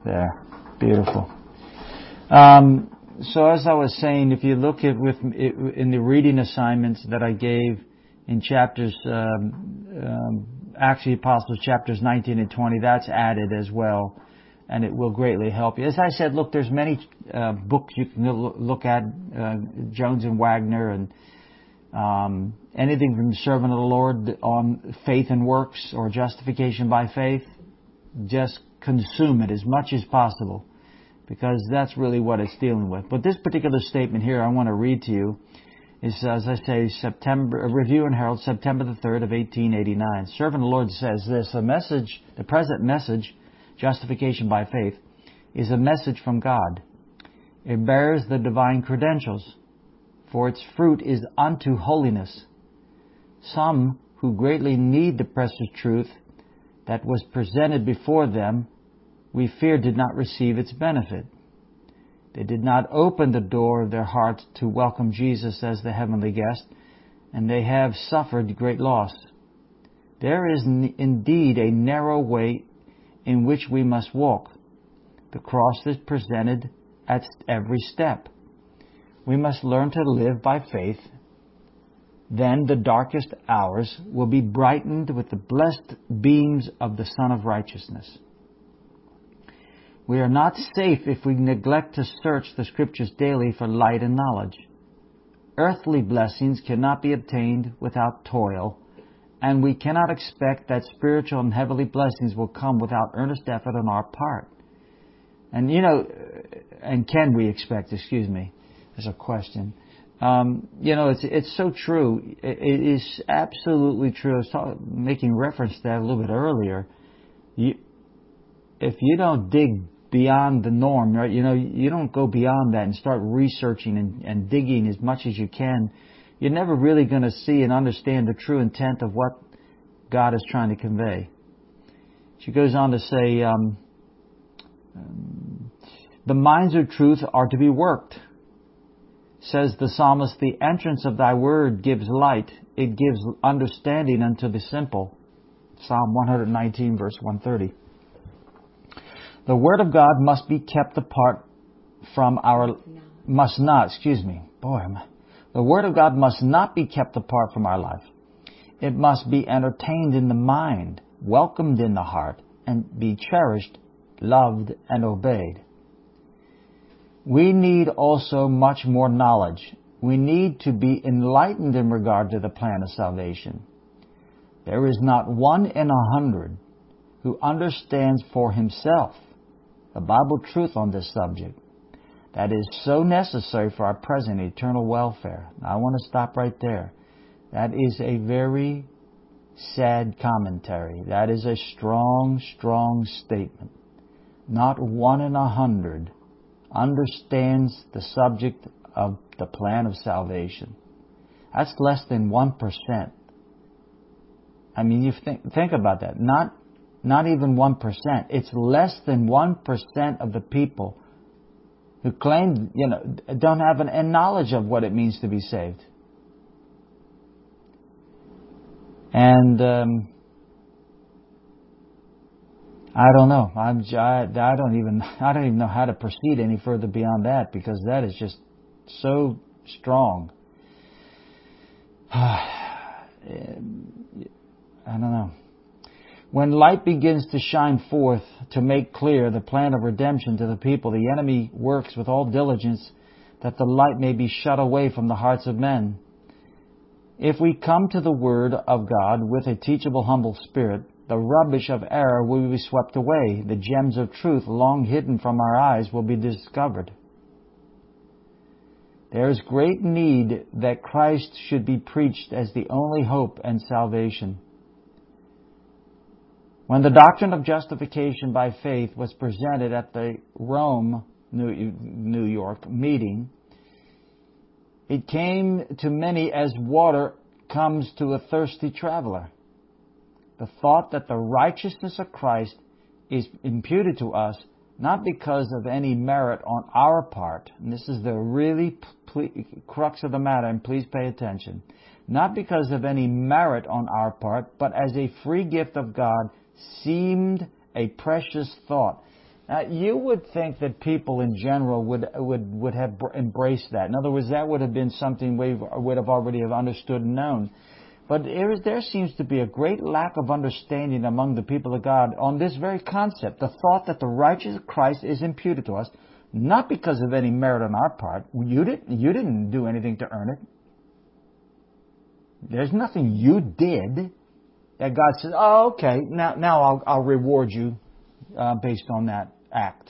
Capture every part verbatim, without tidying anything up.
There. Beautiful. Um, so as I was saying, if you look at with in the reading assignments that I gave in chapters, um, um, Acts of the Apostles, chapters nineteen and twenty, that's added as well, and it will greatly help you. As I said, look, there's many uh, books you can look at, uh, Jones and Wagner, and um, anything from the Servant of the Lord on faith and works or justification by faith. Just consume it as much as possible, because that's really what it's dealing with. But this particular statement here I want to read to you is, as I say, September Review and Herald, September the third of eighteen eighty-nine. Servant of the Lord says this: the message, the present message, justification by faith, is a message from God. It bears the divine credentials, for its fruit is unto holiness. Some who greatly need the precious truth that was presented before them, we fear did not receive its benefit. They did not open the door of their hearts to welcome Jesus as the heavenly guest, and they have suffered great loss. There is n- indeed a narrow way in which we must walk. The cross is presented at every step. We must learn to live by faith. Then the darkest hours will be brightened with the blessed beams of the Sun of Righteousness. We are not safe if we neglect to search the Scriptures daily for light and knowledge. Earthly blessings cannot be obtained without toil, and we cannot expect that spiritual and heavenly blessings will come without earnest effort on our part. And, you know, and can we expect, excuse me, there's a question. Um, you know, it's it's so true. It, it is absolutely true. I was talking, making reference to that a little bit earlier. You, if you don't dig beyond the norm, right? You know, you don't go beyond that and start researching and, and digging as much as you can, you're never really going to see and understand the true intent of what God is trying to convey. She goes on to say, um, um, the mines of truth are to be worked. Says the psalmist, the entrance of thy word gives light. It gives understanding unto the simple. Psalm one nineteen, verse one thirty. The word of God must be kept apart from our... Must not, excuse me. Boy, the word of God must not be kept apart from our life. It must be entertained in the mind, welcomed in the heart, and be cherished, loved, and obeyed. We need also much more knowledge. We need to be enlightened in regard to the plan of salvation. There is not one in a hundred who understands for himself the Bible truth on this subject that is so necessary for our present eternal welfare. Now, I want to stop right there. That is a very sad commentary. That is a strong, strong statement. Not one in a hundred understands the subject of the plan of salvation. That's less than one percent. I mean, you think think about that. Not not even one percent. It's less than one percent of the people who claim, you know, don't have an, a knowledge of what it means to be saved. And um, I don't know. I'm, I, I don't even I don't even know how to proceed any further beyond that, because that is just so strong. I don't know. When light begins to shine forth to make clear the plan of redemption to the people, the enemy works with all diligence that the light may be shut away from the hearts of men. If we come to the Word of God with a teachable, humble spirit, the rubbish of error will be swept away. The gems of truth, long hidden from our eyes, will be discovered. There is great need that Christ should be preached as the only hope and salvation. When the doctrine of justification by faith was presented at the Rome, New York meeting, it came to many as water comes to a thirsty traveler. The thought that the righteousness of Christ is imputed to us not because of any merit on our part, and this is the really crux of the matter, and please pay attention, not because of any merit on our part, but as a free gift of God, seemed a precious thought. Uh, you would think that people in general would would would have embraced that. In other words, that would have been something we would have already have understood and known. But there, is, there seems to be a great lack of understanding among the people of God on this very concept, the thought that the righteousness of Christ is imputed to us, not because of any merit on our part. You didn't, you didn't do anything to earn it. There's nothing you did that God says, oh, okay, now, now I'll, I'll reward you uh, based on that act.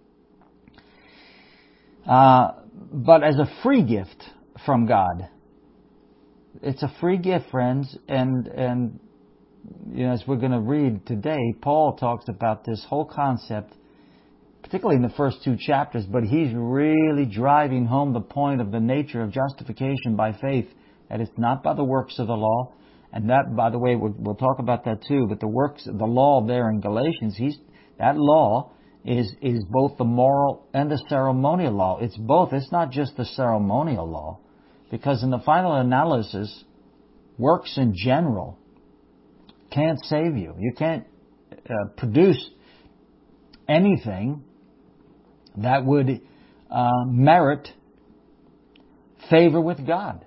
Uh, but as a free gift from God. It's a free gift, friends, and and you know, as we're going to read today, Paul talks about this whole concept, particularly in the first two chapters, but he's really driving home the point of the nature of justification by faith, that it's not by the works of the law, and that, by the way, we'll, we'll talk about that too, but the works, the law there in Galatians, he's that law is is both the moral and the ceremonial law. It's both. It's not just the ceremonial law. Because in the final analysis, works in general can't save you. You can't uh, produce anything that would uh, merit favor with God.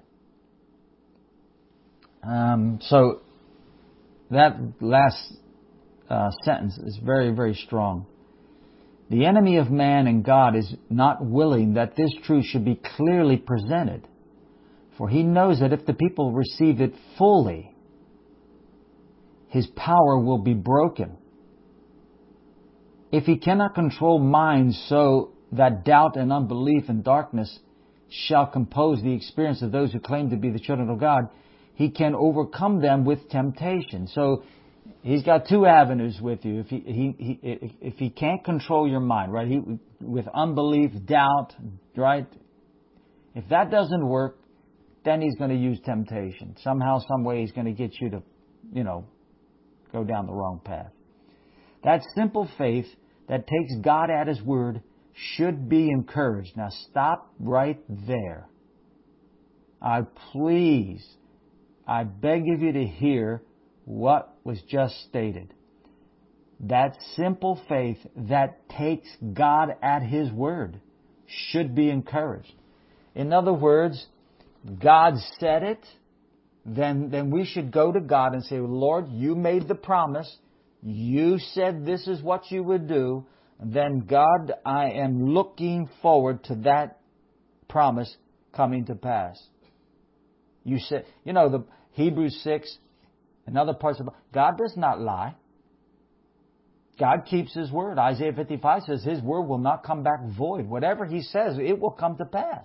Um, so that last uh, sentence is very, very strong. The enemy of man and God is not willing that this truth should be clearly presented. For he knows that if the people receive it fully, his power will be broken. If he cannot control minds so that doubt and unbelief and darkness shall compose the experience of those who claim to be the children of God, he can overcome them with temptation. So he's got two avenues with you. If he, he, he if he can't control your mind, right? He, with unbelief, doubt, right? If that doesn't work, then he's going to use temptation. Somehow, some way, he's going to get you to, you know, go down the wrong path. That simple faith that takes God at His word should be encouraged. Now, stop right there. I please, I beg of you to hear what was just stated. That simple faith that takes God at His word should be encouraged. In other words, God said it, then, then we should go to God and say, Lord, you made the promise. You said this is what you would do. Then, God, I am looking forward to that promise coming to pass. You said, you know, the Hebrews six and other parts of God does not lie. God keeps His word. Isaiah fifty-five says His word will not come back void. Whatever He says, it will come to pass.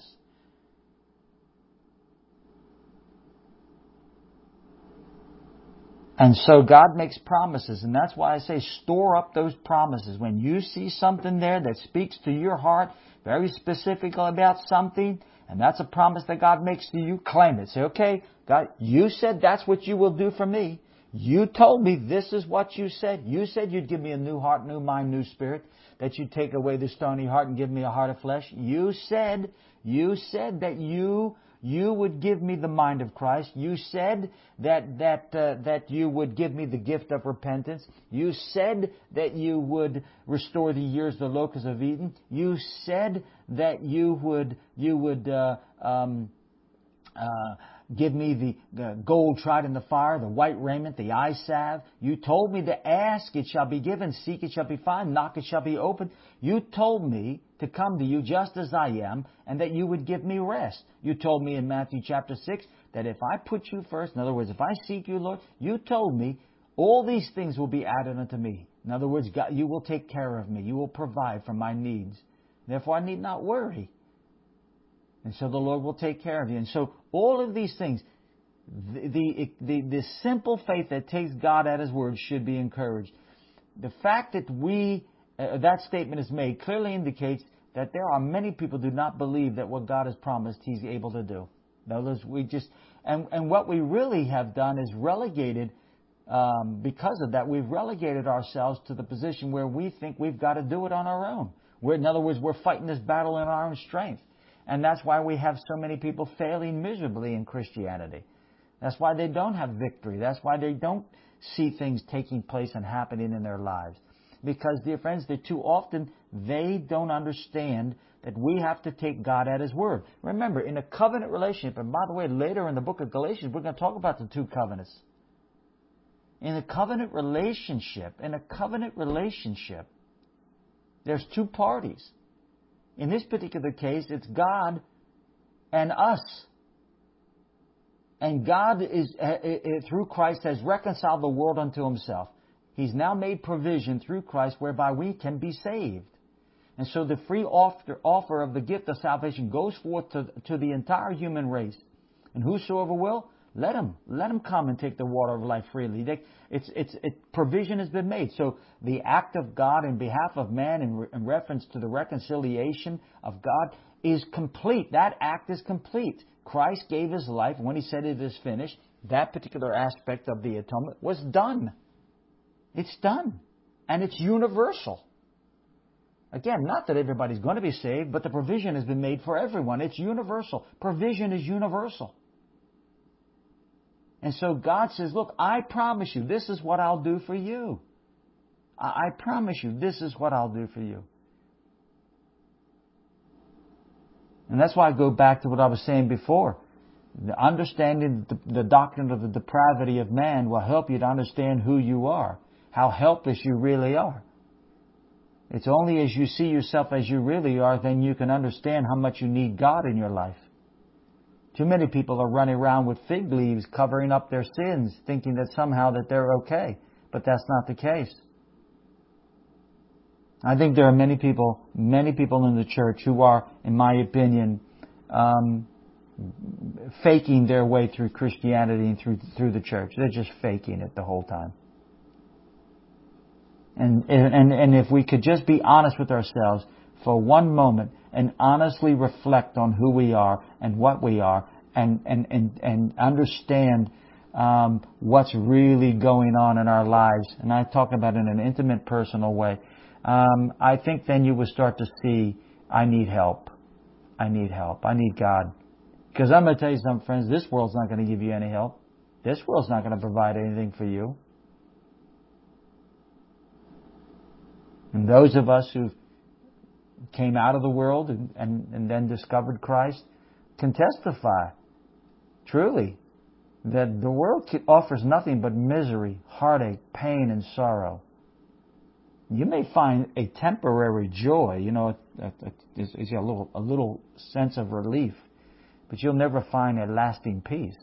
And so God makes promises, and that's why I say store up those promises. When you see something there that speaks to your heart, very specific about something, and that's a promise that God makes to you, claim it. Say, okay, God, you said that's what you will do for me. You told me this is what you said. You said you'd give me a new heart, new mind, new spirit, that you'd take away the stony heart and give me a heart of flesh. You said, you said that you... You would give me the mind of Christ. You said that that uh, that you would give me the gift of repentance. You said that you would restore the years the locusts have eaten. You said that you would you would uh, um, uh, give me the uh, gold tried in the fire, the white raiment, the eye salve. You told me to ask, it shall be given. Seek, it shall be found. Knock, it shall be opened. You told me to come to you just as I am, and that you would give me rest. You told me in Matthew chapter six that if I put you first, in other words, if I seek you, Lord, you told me all these things will be added unto me. In other words, God, you will take care of me. You will provide for my needs. Therefore, I need not worry. And so the Lord will take care of you. And so all of these things, the, the, the, the simple faith that takes God at His word should be encouraged. The fact that we, uh, that statement is made clearly indicates that there are many people who do not believe that what God has promised He's able to do. In other words, we just, and, and what we really have done is relegated, um, because of that, we've relegated ourselves to the position where we think we've got to do it on our own. We're, in other words, we're fighting this battle in our own strength. And that's why we have so many people failing miserably in Christianity. That's why they don't have victory. That's why they don't see things taking place and happening in their lives. Because, dear friends, that too often they don't understand that we have to take God at His word. Remember, in a covenant relationship, and by the way, later in the book of Galatians, we're going to talk about the two covenants. In a covenant relationship, in a covenant relationship, there's two parties. In this particular case, it's God and us. And God is, through Christ, has reconciled the world unto Himself. He's now made provision through Christ whereby we can be saved. And so the free offer, offer of the gift of salvation goes forth to, to the entire human race. And whosoever will, let him. Let him come and take the water of life freely. They, it's, it's, it, provision has been made. So the act of God in behalf of man in, re, in reference to the reconciliation of God is complete. That act is complete. Christ gave His life. When He said it is finished, that particular aspect of the atonement was done. It's done. And it's universal. Again, not that everybody's going to be saved, but the provision has been made for everyone. It's universal. Provision is universal. And so God says, look, I promise you, this is what I'll do for you. I promise you, this is what I'll do for you. And that's why I go back to what I was saying before. The understanding the, the doctrine of the depravity of man will help you to understand who you are, how helpless you really are. It's only as you see yourself as you really are, then you can understand how much you need God in your life. Too many people are running around with fig leaves covering up their sins, thinking that somehow that they're okay. But that's not the case. I think there are many people, many people in the church who are, in my opinion, um, faking their way through Christianity and through through the church. They're just faking it the whole time. And and and if we could just be honest with ourselves for one moment and honestly reflect on who we are and what we are, and and and, and understand um, what's really going on in our lives, and I talk about it in an intimate, personal way, um, I think then you will start to see, I need help. I need help. I need God. Because I'm going to tell you something, friends, this world's not going to give you any help. This world's not going to provide anything for you. And those of us who came out of the world and, and, and then discovered Christ can testify, truly, that the world offers nothing but misery, heartache, pain, and sorrow. You may find a temporary joy, you know, it's a little, a little sense of relief, but you'll never find a lasting peace.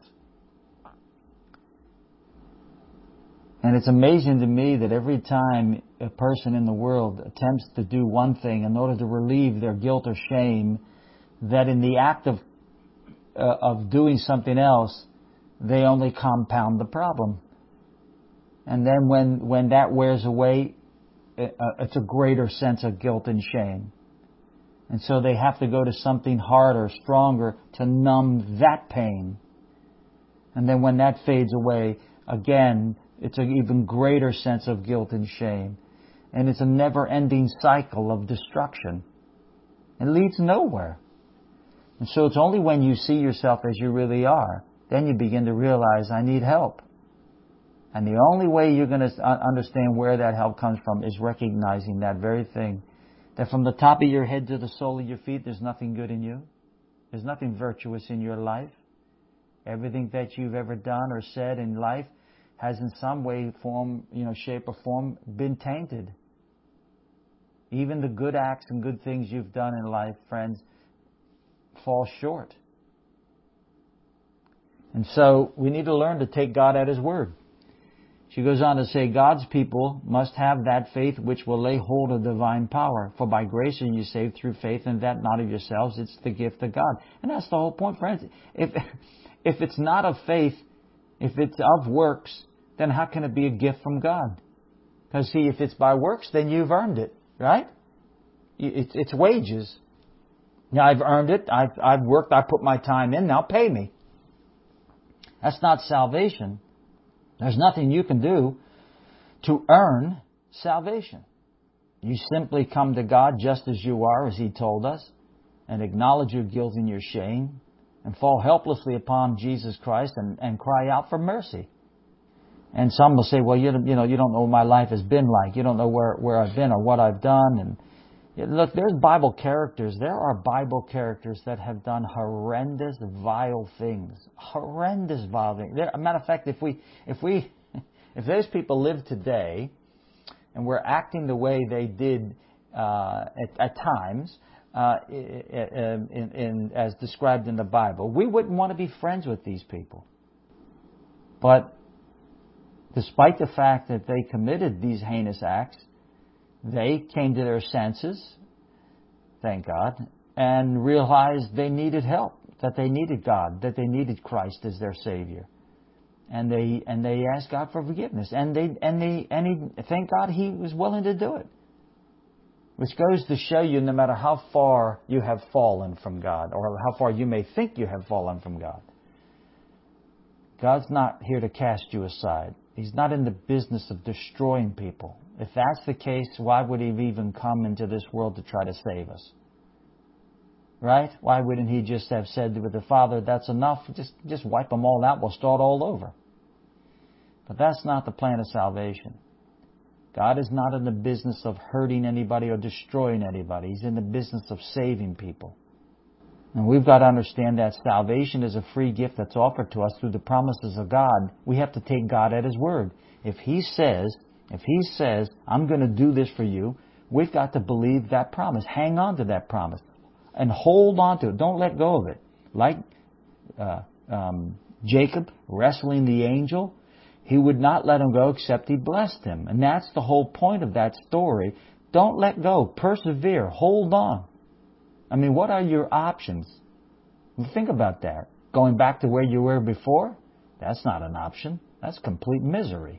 And it's amazing to me that every time a person in the world attempts to do one thing in order to relieve their guilt or shame, that in the act of uh, of doing something else, they only compound the problem. And then when, when that wears away, it, uh, it's a greater sense of guilt and shame. And so they have to go to something harder, stronger, to numb that pain. And then when that fades away, again, it's an even greater sense of guilt and shame. And it's a never-ending cycle of destruction. It leads nowhere. And so it's only when you see yourself as you really are, then you begin to realize, I need help. And the only way you're going to understand where that help comes from is recognizing that very thing. That from the top of your head to the sole of your feet, there's nothing good in you. There's nothing virtuous in your life. Everything that you've ever done or said in life has in some way, form, you know, shape or form been tainted. Even the good acts and good things you've done in life, friends, fall short. And so we need to learn to take God at His word. She goes on to say, God's people must have that faith which will lay hold of divine power. For by grace are you saved through faith, and that not of yourselves, it's the gift of God. And that's the whole point, friends. If, if it's not of faith, if it's of works, then how can it be a gift from God? Because see, if it's by works, then you've earned it, right? It's, it's wages. Now, I've earned it. I've, I've worked. I put my time in. Now pay me. That's not salvation. There's nothing you can do to earn salvation. You simply come to God just as you are, as He told us, and acknowledge your guilt and your shame, and fall helplessly upon Jesus Christ and, and cry out for mercy. And some will say, well, you, you know, you don't know what my life has been like. You don't know where, where I've been or what I've done. And you know, look, there's Bible characters. There are Bible characters that have done horrendous, vile things. Horrendous, vile things. There, a matter of fact, if we, if we, if those people live today, and we're acting the way they did uh, at, at times, uh, in, in, in, as described in the Bible, we wouldn't want to be friends with these people. But despite the fact that they committed these heinous acts, they came to their senses, thank God, and realized they needed help, that they needed God, that they needed Christ as their Savior. And they and they asked God for forgiveness. And they and they and he, thank God He was willing to do it. Which goes to show you, no matter how far you have fallen from God, or how far you may think you have fallen from God, God's not here to cast you aside. He's not in the business of destroying people. If that's the case, why would He even come into this world to try to save us? Right? Why wouldn't He just have said with the Father, that's enough, just, just wipe them all out, we'll start all over. But that's not the plan of salvation. God is not in the business of hurting anybody or destroying anybody. He's in the business of saving people. And we've got to understand that salvation is a free gift that's offered to us through the promises of God. We have to take God at His word. If He says, if He says, I'm going to do this for you, we've got to believe that promise. Hang on to that promise. And hold on to it. Don't let go of it. Like uh, um, Jacob wrestling the angel, he would not let him go except he blessed him. And that's the whole point of that story. Don't let go. Persevere. Hold on. I mean, what are your options? Think about that. Going back to where you were before? That's not an option. That's complete misery.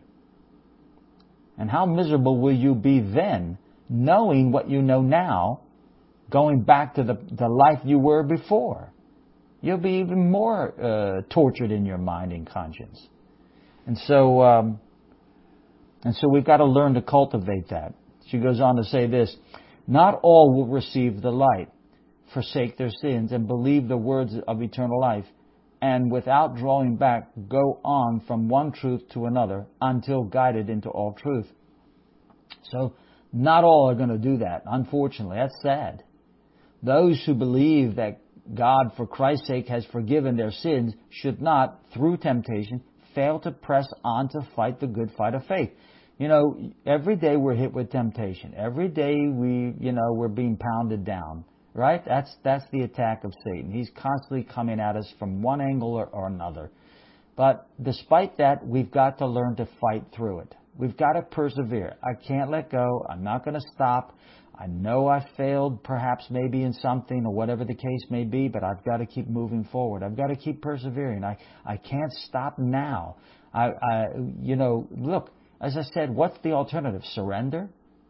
And how miserable will you be then, knowing what you know now, going back to the, the life you were before? You'll be even more uh, tortured in your mind and conscience. And so, um, and so we've got to learn to cultivate that. She goes on to say this, not all will receive the light, forsake their sins, and believe the words of eternal life, and without drawing back, go on from one truth to another until guided into all truth. So, not all are going to do that. Unfortunately, that's sad. Those who believe that God, for Christ's sake, has forgiven their sins should not, through temptation, fail to press on to fight the good fight of faith. You know, every day we're hit with temptation. Every day we, you know, we're being pounded down. Right? That's that's the attack of Satan. He's constantly coming at us from one angle or, or another. But despite that, we've got to learn to fight through it. We've got to persevere. I can't let go. I'm not going to stop. I know I failed perhaps maybe in something or whatever the case may be, but I've got to keep moving forward. I've got to keep persevering. I, I can't stop now. I, I you know, look, as I said, what's the alternative? Surrender?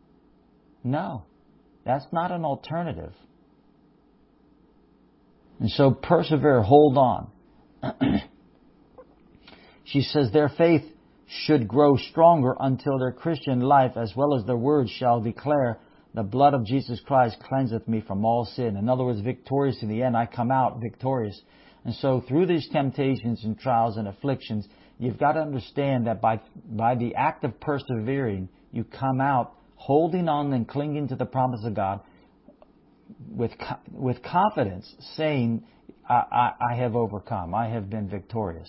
No, that's not an alternative. And so persevere, hold on. She says their faith should grow stronger until their Christian life as well as their words shall declare, the blood of Jesus Christ cleanseth me from all sin. In other words, victorious in the end. I come out victorious. And so through these temptations and trials and afflictions, you've got to understand that by, by the act of persevering, you come out holding on and clinging to the promise of God, with with confidence, saying, I, I, I have overcome. I have been victorious.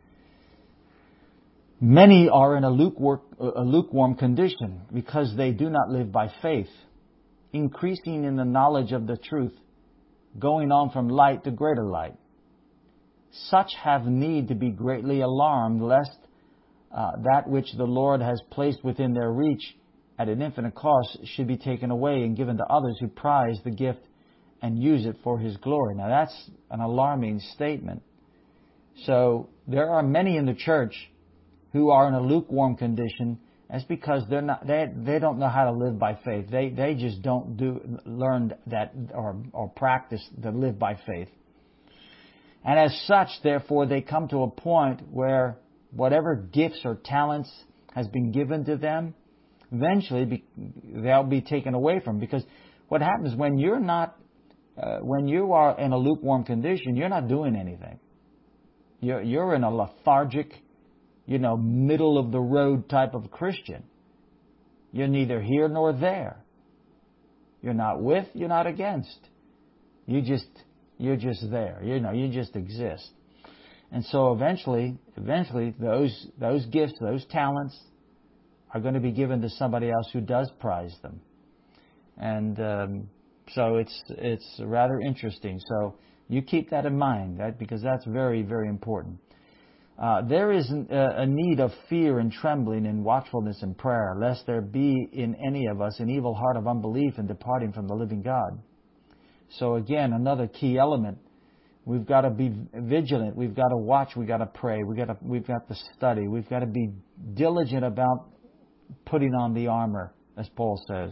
Many are in a lukewarm, a lukewarm condition because they do not live by faith, increasing in the knowledge of the truth, going on from light to greater light. Such have need to be greatly alarmed lest uh, that which the Lord has placed within their reach at an infinite cost should be taken away and given to others who prize the gift and use it for His glory. Now that's an alarming statement. So there are many in the church who are in a lukewarm condition. That's because they're not, they, they don't know how to live by faith. They, they just don't do, learn that or, or practice to live by faith. And as such, therefore, they come to a point where whatever gifts or talents has been given to them, eventually be, they'll be taken away from. Because what happens when you're not, uh, when you are in a lukewarm condition, you're not doing anything. You're, you're in a lethargic you know, middle of the road type of Christian. You're neither here nor there. You're not with, you're not against. You just, you're just there. You know, you just exist. And so eventually, eventually those, those gifts, those talents are going to be given to somebody else who does prize them. And, um, so it's, it's rather interesting. So you keep that in mind, right? Because that's very, very important. Uh, there is a, a need of fear and trembling and watchfulness and prayer, lest there be in any of us an evil heart of unbelief and departing from the living God. So again, another key element. We've got to be vigilant. We've got to watch. We've got to pray. We've got to, we've got to study. We've got to be diligent about putting on the armor, as Paul says.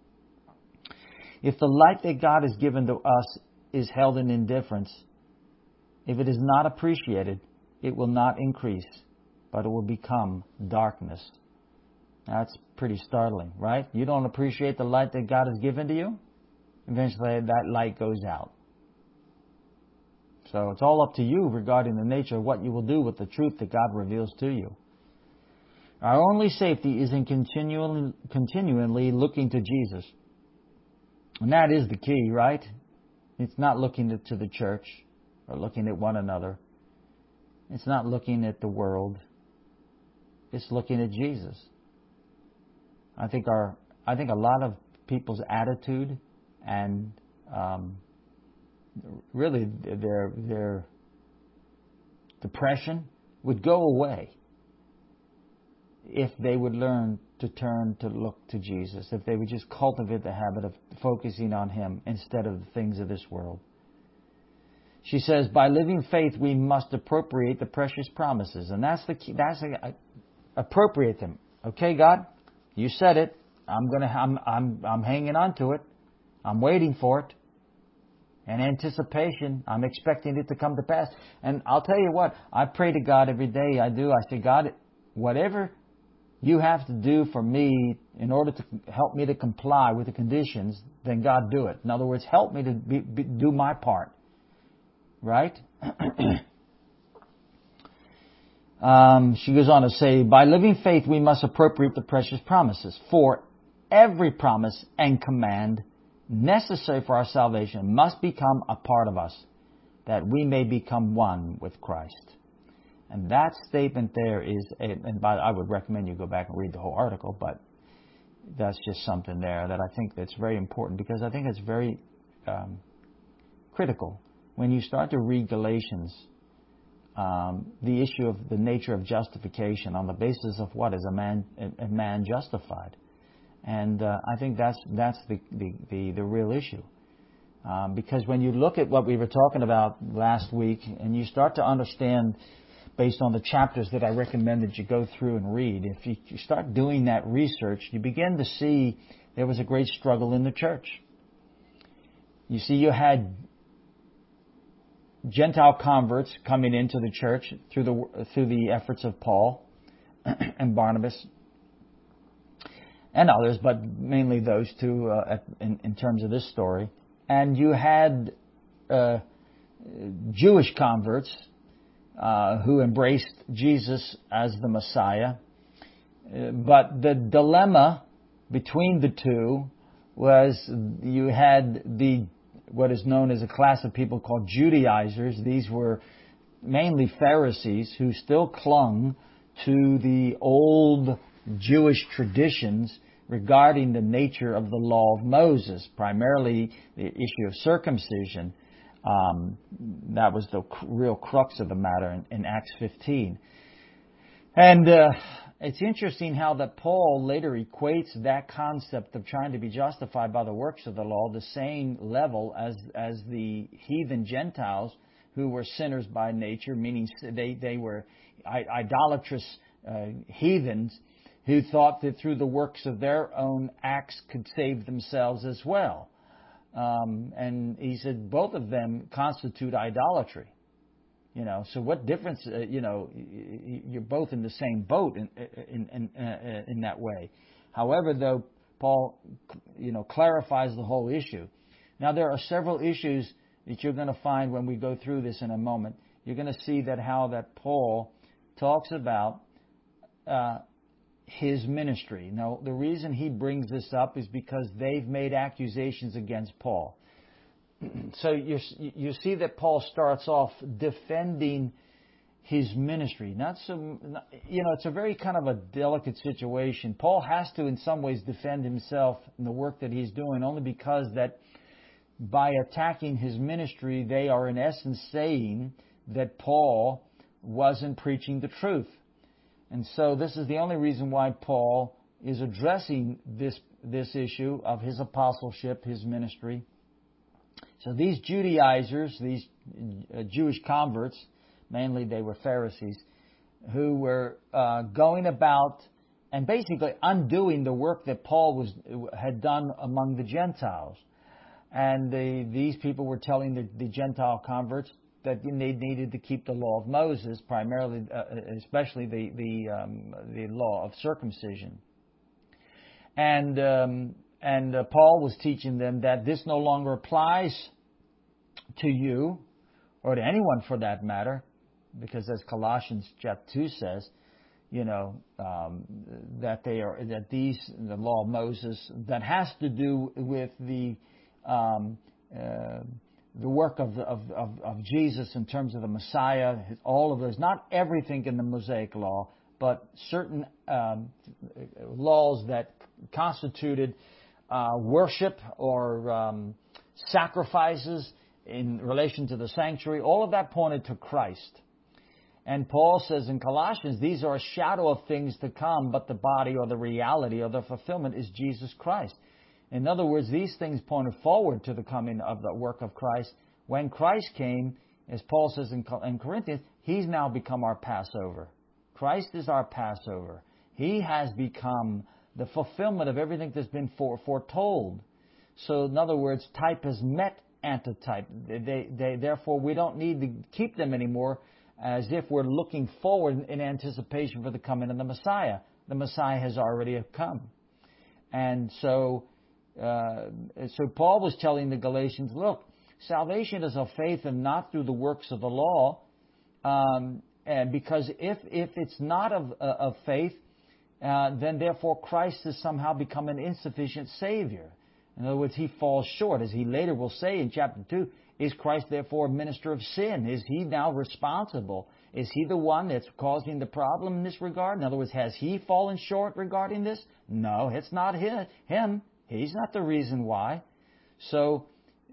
If the light that God has given to us is held in indifference, if it is not appreciated, it will not increase, but it will become darkness. That's pretty startling, right? You don't appreciate the light that God has given to you? Eventually that light goes out. So it's all up to you regarding the nature of what you will do with the truth that God reveals to you. Our only safety is in continually, continually looking to Jesus. And that is the key, right? It's not looking to the church or looking at one another. It's not looking at the world. It's looking at Jesus. I think our, I think a lot of people's attitude and um, really their their depression would go away if they would learn to turn to look to Jesus, if they would just cultivate the habit of focusing on Him instead of the things of this world. She says, by living faith, we must appropriate the precious promises. And that's the key. That's a, appropriate them. Okay, God, you said it. I'm gonna. I'm. I'm. I'm hanging on to it. I'm waiting for it. In anticipation, I'm expecting it to come to pass. And I'll tell you what. I pray to God every day. I do. I say, God, whatever you have to do for me in order to help me to comply with the conditions, then God, do it. In other words, help me to be, be, do my part. Right? um, she goes on to say, by living faith, we must appropriate the precious promises. For every promise and command necessary for our salvation must become a part of us, that we may become one with Christ. And that statement there is, a, and by, I would recommend you go back and read the whole article, but that's just something there that I think that's very important, because I think it's very um, critical. When you start to read Galatians, um, the issue of the nature of justification on the basis of what is a man a man justified, and uh, I think that's that's the the, the, the real issue, um, because when you look at what we were talking about last week, and you start to understand based on the chapters that I recommended you go through and read, if you, you start doing that research, you begin to see there was a great struggle in the church. You see, you had Gentile converts coming into the church through the through the efforts of Paul and Barnabas and others, but mainly those two uh, in, in terms of this story. And you had uh, Jewish converts uh, who embraced Jesus as the Messiah. Uh, but the dilemma between the two was you had the what is known as a class of people called Judaizers. These were mainly Pharisees who still clung to the old Jewish traditions regarding the nature of the law of Moses, primarily the issue of circumcision. Um, that was the real crux of the matter in, in Acts fifteen. And uh, it's interesting how that Paul later equates that concept of trying to be justified by the works of the law the same level as as the heathen Gentiles who were sinners by nature, meaning they, they were idolatrous uh, heathens who thought that through the works of their own acts could save themselves as well. Um, and he said both of them constitute idolatry. You know, so what difference? Uh, you know, you're both in the same boat in in in, uh, in that way. However, though, Paul, you know, clarifies the whole issue. Now, there are several issues that you're going to find when we go through this in a moment. You're going to see that how that Paul talks about uh, his ministry. Now, the reason he brings this up is because they've made accusations against Paul. So you you see that Paul starts off defending his ministry. Not so, you know, it's a very kind of a delicate situation. Paul has to, in some ways, defend himself in the work that he's doing, only because that by attacking his ministry, they are in essence saying that Paul wasn't preaching the truth. And so this is the only reason why Paul is addressing this this issue of his apostleship, his ministry. So these Judaizers, these uh, Jewish converts, mainly they were Pharisees, who were uh, going about and basically undoing the work that Paul was had done among the Gentiles. And the, these people were telling the, the Gentile converts that they needed to keep the law of Moses, primarily, uh, especially the the, um, the law of circumcision. And um, and uh, Paul was teaching them that this no longer applies to you, or to anyone for that matter, because as Colossians chapter two says, you know, um, that they are that these the law of Moses that has to do with the um, uh, the work of, the, of of of Jesus in terms of the Messiah, all of those, not everything in the Mosaic law, but certain um, laws that constituted uh, worship or um, sacrifices in relation to the sanctuary, all of that pointed to Christ. And Paul says in Colossians, these are a shadow of things to come, but the body or the reality or the fulfillment is Jesus Christ. In other words, these things pointed forward to the coming of the work of Christ. When Christ came, as Paul says in Corinthians, He's now become our Passover. Christ is our Passover. He has become the fulfillment of everything that's been foretold. So, in other words, type has met antitype. They, they, therefore, we don't need to keep them anymore as if we're looking forward in anticipation for the coming of the Messiah. The Messiah has already come. And so, uh, so Paul was telling the Galatians, look, salvation is of faith and not through the works of the law. Um, and because if if it's not of, uh, of faith, uh, then therefore Christ has somehow become an insufficient Savior. In other words, He falls short. As he later will say in chapter two, is Christ therefore a minister of sin? Is He now responsible? Is He the one that's causing the problem in this regard? In other words, has He fallen short regarding this? No, it's not Him. He's not the reason why. So,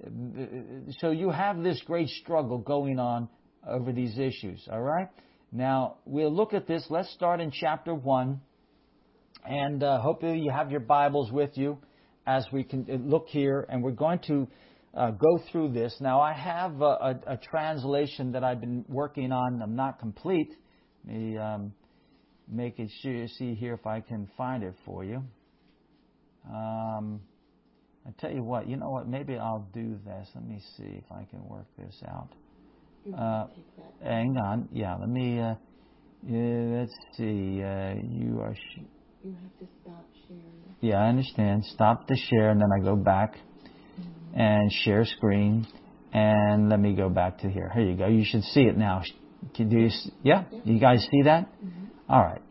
so you have this great struggle going on over these issues, all right? Now, we'll look at this. Let's start in chapter one. And uh, hopefully you have your Bibles with you as we can look here. And we're going to uh, go through this. Now, I have a, a, a translation that I've been working on. I'm not complete. Let me um, make it sure, see here if I can find it for you. Um, I tell you what, you know what? Maybe I'll do this. Let me see if I can work this out. Uh, hang on. Yeah, let me. Uh, yeah, let's see. Uh, you are. Sh- you have to stop sharing. Yeah, I understand. Stop the share, and then I go back mm-hmm. and share screen, and let me go back to here. Here you go. You should see it now. Can do you? Yeah, yeah. You guys see that? Mm-hmm. All right.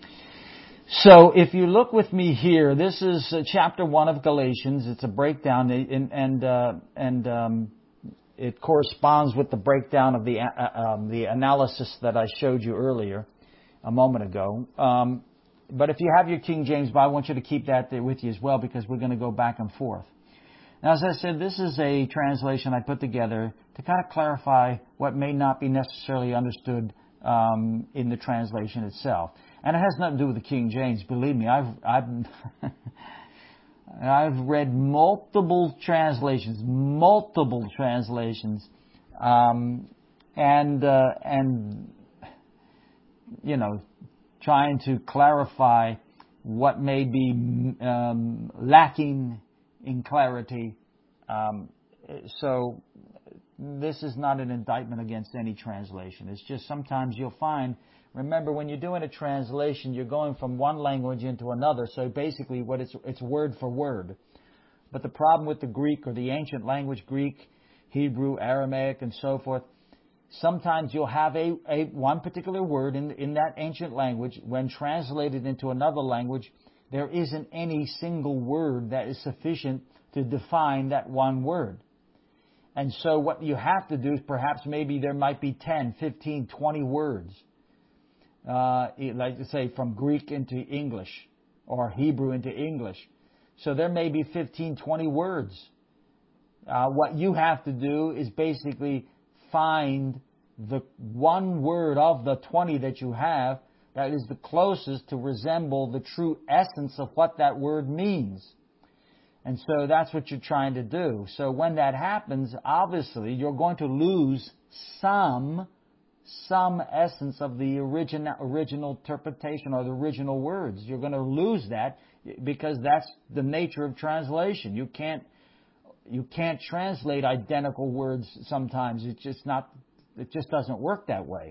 So if you look with me here, this is uh, chapter one of Galatians. It's a breakdown, and and uh, and um, it corresponds with the breakdown of the uh, um, the analysis that I showed you earlier, a moment ago. Um, but if you have your King James Bible, I want you to keep that there with you as well, because we're going to go back and forth. Now, as I said, this is a translation I put together to kind of clarify what may not be necessarily understood um, in the translation itself. And it has nothing to do with the King James. Believe me, I've I've I've read multiple translations, multiple translations, um, and uh, and you know, trying to clarify what may be um, lacking in clarity. Um, so this is not an indictment against any translation. It's just sometimes you'll find. Remember, when you're doing a translation, you're going from one language into another. So basically, what it's it's word for word. But the problem with the Greek or the ancient language, Greek, Hebrew, Aramaic, and so forth, sometimes you'll have a, a one particular word in, in that ancient language. When translated into another language, there isn't any single word that is sufficient to define that one word. And so what you have to do is perhaps maybe there might be ten, fifteen, twenty words, uh, like to say from Greek into English or Hebrew into English. So there may be fifteen, twenty words. Uh, what you have to do is basically find the one word of the twenty that you have that is the closest to resemble the true essence of what that word means. And so that's what you're trying to do. So when that happens, obviously you're going to lose some some essence of the original original interpretation or the original words. You're going to lose that because that's the nature of translation. You can't you can't translate identical words sometimes. It's just not it just doesn't work that way.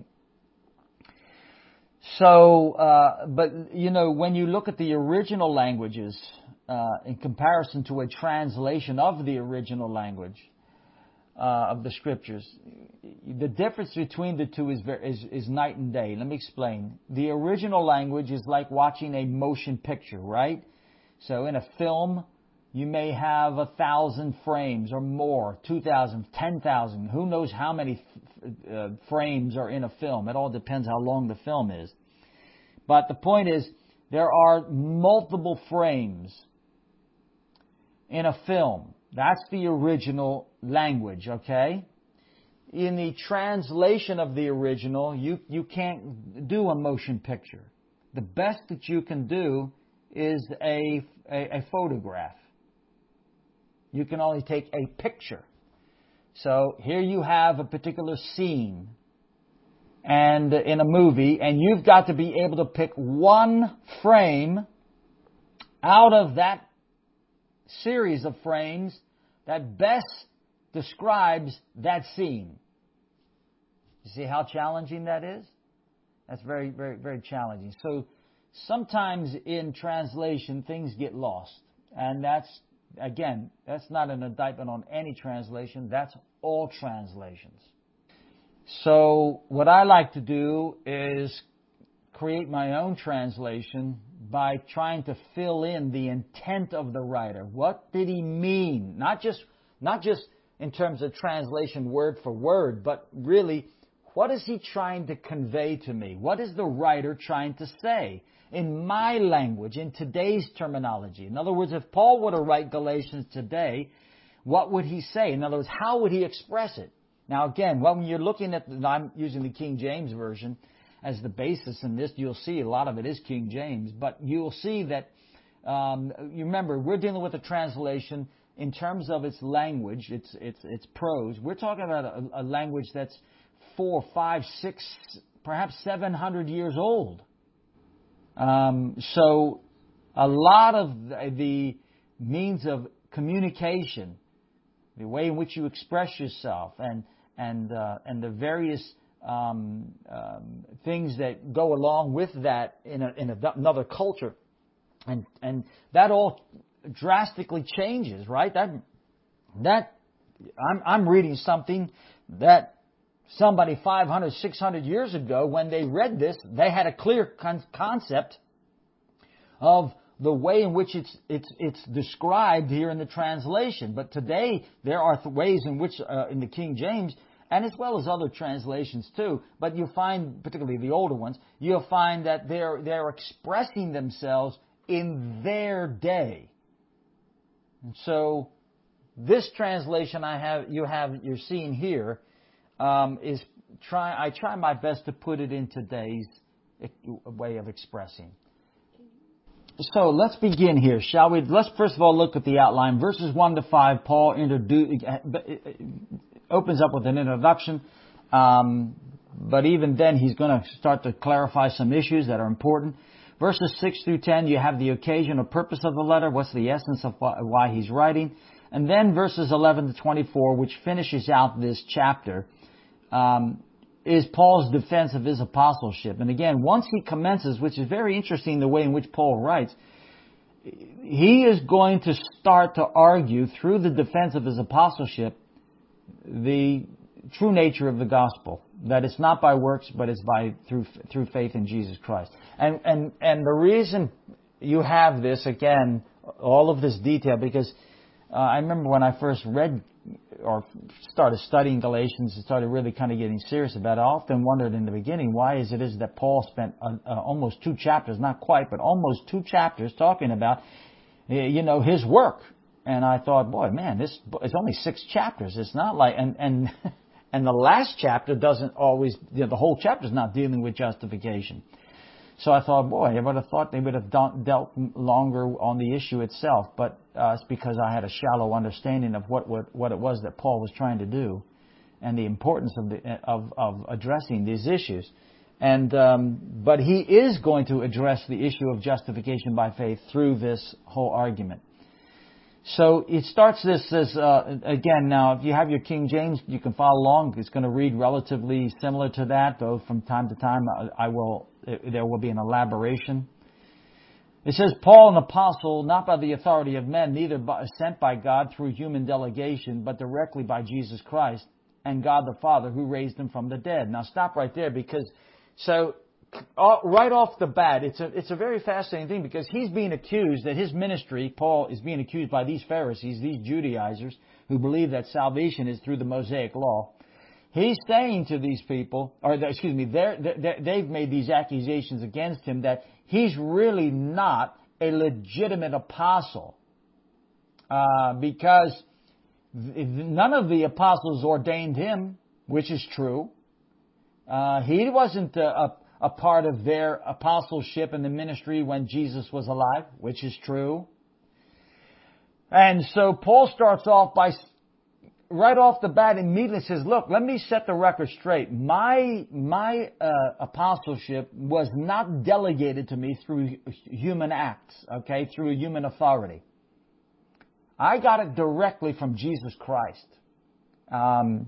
So, uh, but you know, when you look at the original languages, Uh, in comparison to a translation of the original language uh, of the Scriptures, the difference between the two is, very, is is night and day. Let me explain. The original language is like watching a motion picture, right? So in a film, you may have a thousand frames or more, two thousand, ten thousand. Who knows how many uh, frames are in a film? It all depends how long the film is. But the point is, there are multiple frames in a film. That's the original language, okay? In the translation of the original, you, you can't do a motion picture. The best that you can do is a, a, a photograph. You can only take a picture. So here you have a particular scene and in a movie, and you've got to be able to pick one frame out of that series of frames that best describes that scene. You see how challenging that is? That's very, very, very challenging. So sometimes in translation, things get lost. And that's, again, that's not an indictment on any translation. That's all translations. So what I like to do is create my own translation by trying to fill in the intent of the writer. What did he mean? Not just, not just in terms of translation word for word, but really, what is he trying to convey to me? What is the writer trying to say in my language, in today's terminology? In other words, if Paul were to write Galatians today, what would he say? In other words, how would he express it? Now again, when you're looking at, the, I'm using the King James Version as the basis in this, you'll see a lot of it is King James, but you'll see that, um, you remember, we're dealing with a translation in terms of its language, its its its prose. We're talking about a, a language that's four, five, six, perhaps seven hundred years old. Um, so a lot of the means of communication, the way in which you express yourself, and and uh, and the various um, um, things that go along with that in, a, in a, another culture, and and that all drastically changes, right? That that I'm I'm reading something that somebody five hundred, six hundred years ago, when they read this, they had a clear con- concept of the way in which it's it's it's described here in the translation. But today there are th- ways in which uh, in the King James, and as well as other translations too, but you find, particularly the older ones, you'll find that they're they're expressing themselves in their day. And so this translation I have you have you're seeing here um, is try I try my best to put it in today's way of expressing. So let's begin here, shall we? Let's first of all look at the outline. Verses one to five, Paul introduce, opens up with an introduction, um, but even then he's going to start to clarify some issues that are important. Verses six through ten, you have the occasion or purpose of the letter, what's the essence of why he's writing. And then verses eleven to twenty-four, which finishes out this chapter, um, is Paul's defense of his apostleship. And again, once he commences, which is very interesting the way in which Paul writes, he is going to start to argue through the defense of his apostleship the true nature of the gospel, that it's not by works, but it's by through through faith in Jesus Christ. And and and the reason you have this, again, all of this detail, because uh, I remember when I first read or started studying Galatians and started really kind of getting serious about it, I often wondered in the beginning, why is it is that Paul spent uh, uh, almost two chapters, not quite, but almost two chapters talking about, you know, his work. And I thought, boy, man, this it's only six chapters. It's not like, and and and the last chapter doesn't always, you know, the whole chapter is not dealing with justification. So I thought, boy, I would have thought they would have dealt longer on the issue itself, but uh, it's because I had a shallow understanding of what, what what it was that Paul was trying to do, and the importance of the of of addressing these issues. And um, but he is going to address the issue of justification by faith through this whole argument. So it starts this as, uh, again, now if you have your King James, you can follow along. It's going to read relatively similar to that, though from time to time I, I will, there will be an elaboration. It says, Paul, an apostle, not by the authority of men, neither by, sent by God through human delegation, but directly by Jesus Christ and God the Father who raised him from the dead. Now stop right there, because, so, right off the bat, it's a it's a very fascinating thing, because he's being accused that his ministry, Paul, is being accused by these Pharisees, these Judaizers, who believe that salvation is through the Mosaic law. He's saying to these people, or excuse me, they're, they're, they've made these accusations against him that he's really not a legitimate apostle, uh, because none of the apostles ordained him, which is true. Uh, he wasn't a, a a part of their apostleship and the ministry when Jesus was alive, which is true. And so Paul starts off by, right off the bat, immediately says, look, let me set the record straight. My, my uh, apostleship was not delegated to me through human acts, okay, through human authority. I got it directly from Jesus Christ. Um...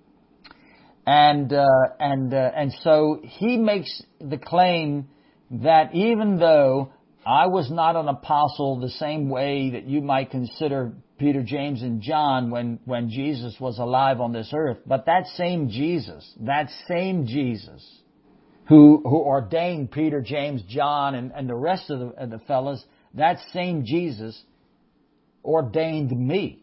And uh, and uh, and so he makes the claim that even though I was not an apostle the same way that you might consider Peter, James, and John when, when Jesus was alive on this earth, but that same Jesus, that same Jesus who who ordained Peter, James, John, and, and the rest of the, of the fellas, that same Jesus ordained me.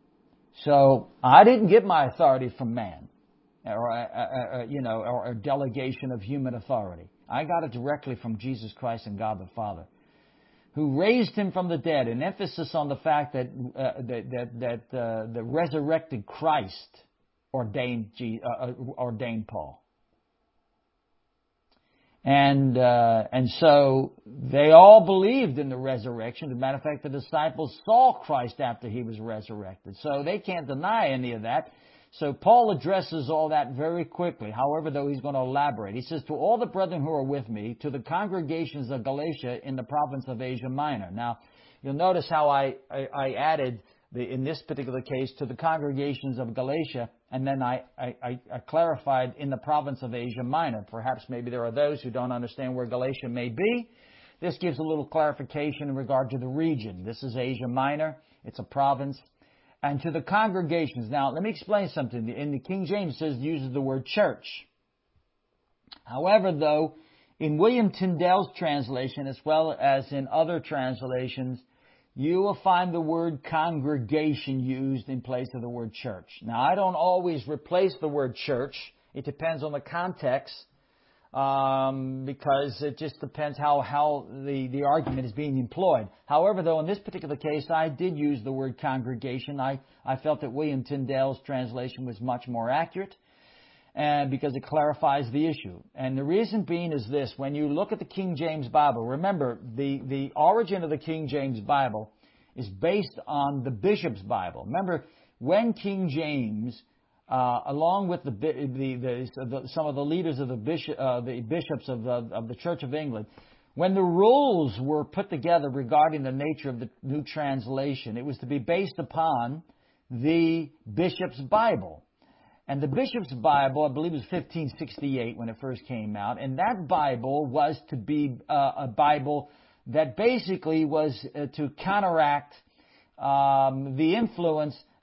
So I didn't get my authority from man. Or, uh, uh, you know, or a delegation of human authority. I got it directly from Jesus Christ and God the Father, who raised him from the dead. An emphasis on the fact that uh, that that, that uh, the resurrected Christ ordained G, uh, ordained Paul, and uh, and so they all believed in the resurrection. As a matter of fact, the disciples saw Christ after he was resurrected, so they can't deny any of that. So Paul addresses all that very quickly. However, though, he's going to elaborate. He says, to all the brethren who are with me, to the congregations of Galatia in the province of Asia Minor. Now, you'll notice how I, I, I added, the, in this particular case, to the congregations of Galatia, and then I, I, I clarified in the province of Asia Minor. Perhaps maybe there are those who don't understand where Galatia may be. This gives a little clarification in regard to the region. This is Asia Minor. It's a province. And to the congregations. Now, let me explain something. In the King James, it says, uses the word church. However, though, in William Tyndale's translation, as well as in other translations, you will find the word congregation used in place of the word church. Now, I don't always replace the word church. It depends on the context. Um, because it just depends how, how the, the argument is being employed. However, though, in this particular case, I did use the word congregation. I, I felt that William Tyndale's translation was much more accurate, and because it clarifies the issue. And the reason being is this. When you look at the King James Bible, remember, the, the origin of the King James Bible is based on the Bishop's Bible. Remember, when King James... Uh, along with the, the, the, the some of the leaders of the bishop, uh, the bishops of the, of the Church of England, when the rules were put together regarding the nature of the new translation, it was to be based upon the Bishop's Bible. And the Bishop's Bible, I believe, was fifteen sixty-eight when it first came out, and that Bible was to be uh, a Bible that basically was uh, to counteract um, the influence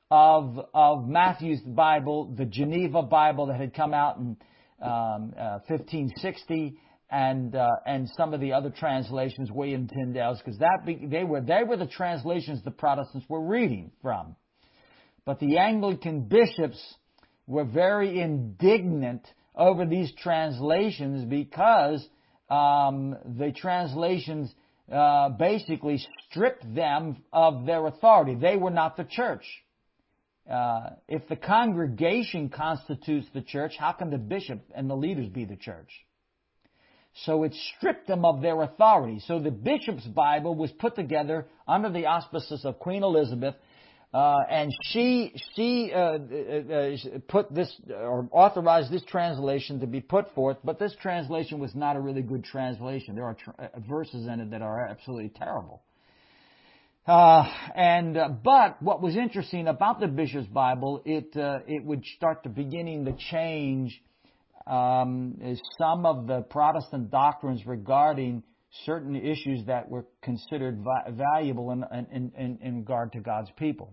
of of Matthew's Bible, the Geneva Bible that had come out in um, uh, fifteen sixty, and uh, and some of the other translations, William Tyndale's, because that be, they were they were the translations the Protestants were reading from. But the Anglican bishops were very indignant over these translations because um, the translations uh, basically stripped them of their authority. They were not the church. Uh, if the congregation constitutes the church, how can the bishop and the leaders be the church? So it stripped them of their authority. So the bishop's Bible was put together under the auspices of Queen Elizabeth, uh, and she she uh, uh, put this or authorized this translation to be put forth. But this translation was not a really good translation. There are tr- verses in it that are absolutely terrible. Uh, and uh, but what was interesting about the Bishop's Bible, it uh, it would start to beginning to change um, some of the Protestant doctrines regarding certain issues that were considered vi- valuable in, in, in, in regard to God's people.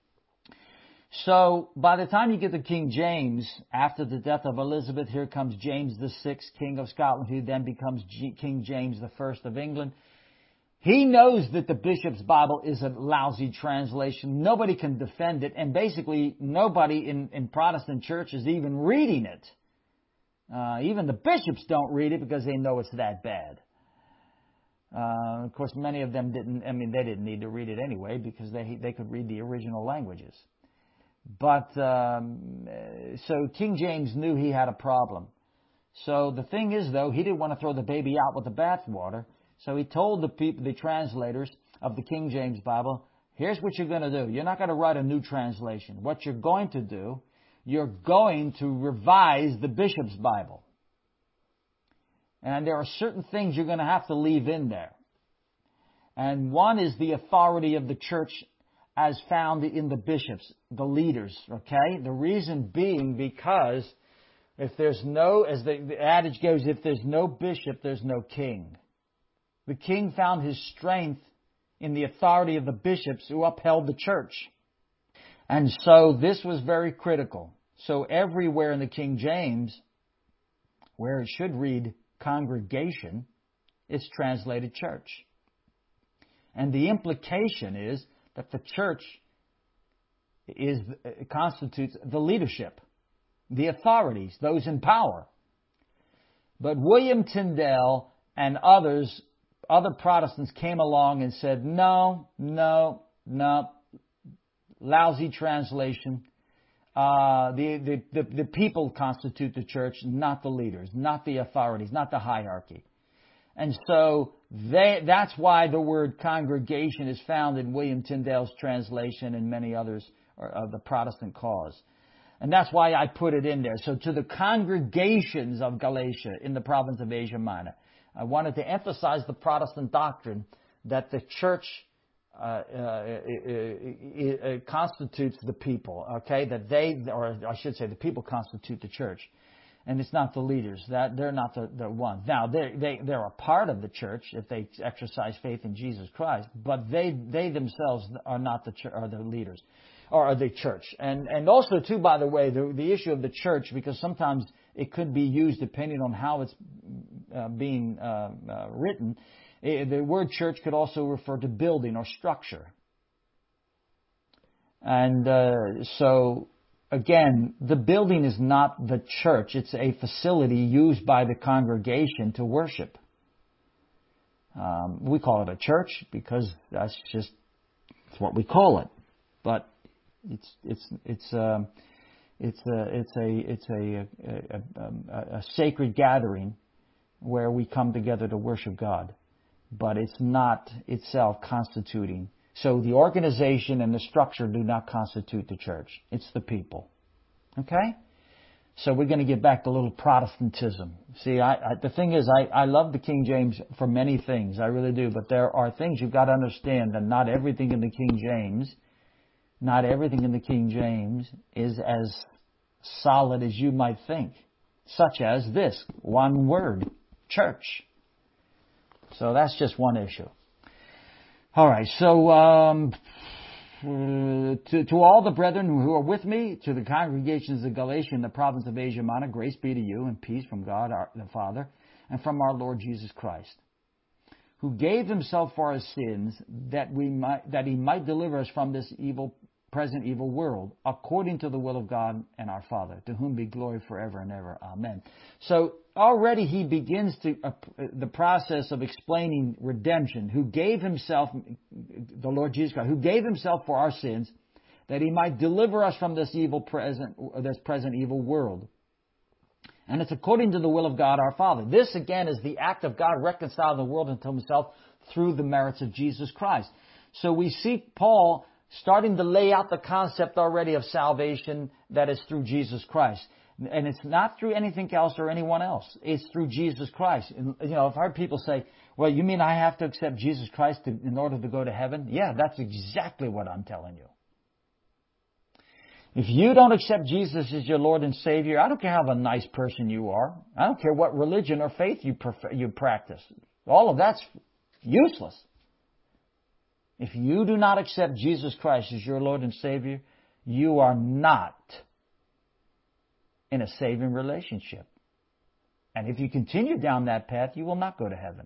So by the time you get to King James, after the death of Elizabeth, here comes James the Sixth, King of Scotland, who then becomes G- King James the First of England. He knows that the Bishop's Bible is a lousy translation. Nobody can defend it, and basically nobody in, in Protestant churches even reading it. Uh, even the bishops don't read it because they know it's that bad. Uh, of course, many of them didn't. I mean, they didn't need to read it anyway because they they could read the original languages. But um, so King James knew he had a problem. So the thing is, though, he didn't want to throw the baby out with the bathwater. So he told the people, the translators of the King James Bible, here's what you're going to do. You're not going to write a new translation. What you're going to do, you're going to revise the Bishop's Bible. And there are certain things you're going to have to leave in there. And one is the authority of the church as found in the bishops, the leaders, okay? The reason being because if there's no, as the, the adage goes, if there's no bishop, there's no king. The king found his strength in the authority of the bishops who upheld the church. And so this was very critical. So everywhere in the King James, where it should read congregation, it's translated church. And the implication is that the church is constitutes the leadership, the authorities, those in power. But William Tyndale and others, other Protestants came along and said, no, no, no, lousy translation. Uh, the, the, the, the people constitute the church, not the leaders, not the authorities, not the hierarchy. And so they, that's why the word congregation is found in William Tyndale's translation and many others of the Protestant cause. And that's why I put it in there. So to the congregations of Galatia in the province of Asia Minor, I wanted to emphasize the Protestant doctrine that the church uh, uh, it, it constitutes the people, okay? That they, or I should say the people constitute the church. And it's not the leaders. That they're not the, the ones. Now, they they they're a part of the church if they exercise faith in Jesus Christ, but they they themselves are not the are the leaders, or are the church. And and also too, by the way, the the issue of the church, because sometimes it could be used depending on how it's uh, being uh, uh, written. The word church could also refer to building or structure. And uh, so. Again, the building is not the church. It's a facility used by the congregation to worship. Um, we call it a church because that's just it's what we call it. But it's it's it's um, it's a it's a it's a, a, a, a sacred gathering where we come together to worship God. But it's not itself constituting. So the organization and the structure do not constitute the church. It's the people. Okay? So we're going to get back to a little Protestantism. See, I, I, the thing is, I, I love the King James for many things. I really do. But there are things you've got to understand that not everything in the King James, not everything in the King James is as solid as you might think. Such as this, one word, church. So that's just one issue. All right, so um, to, to all the brethren who are with me, to the congregations of Galatia in the province of Asia Minor, grace be to you and peace from God our, the Father and from our Lord Jesus Christ, who gave himself for our sins that we might, that he might deliver us from this evil, present evil world, according to the will of God and our Father, to whom be glory forever and ever. Amen. So already he begins to uh, the process of explaining redemption, who gave himself, the Lord Jesus Christ, who gave himself for our sins, that he might deliver us from this evil present, this present evil world. And it's according to the will of God our Father. This, again, is the act of God reconciling the world unto himself through the merits of Jesus Christ. So we see Paul starting to lay out the concept already of salvation that is through Jesus Christ. And it's not through anything else or anyone else. It's through Jesus Christ. And, you know, I've heard people say, well, you mean I have to accept Jesus Christ to, in order to go to heaven? Yeah, that's exactly what I'm telling you. If you don't accept Jesus as your Lord and Savior, I don't care how of a nice person you are. I don't care what religion or faith you prefer, you practice. All of that's useless. If you do not accept Jesus Christ as your Lord and Savior, you are not in a saving relationship. And if you continue down that path, you will not go to heaven.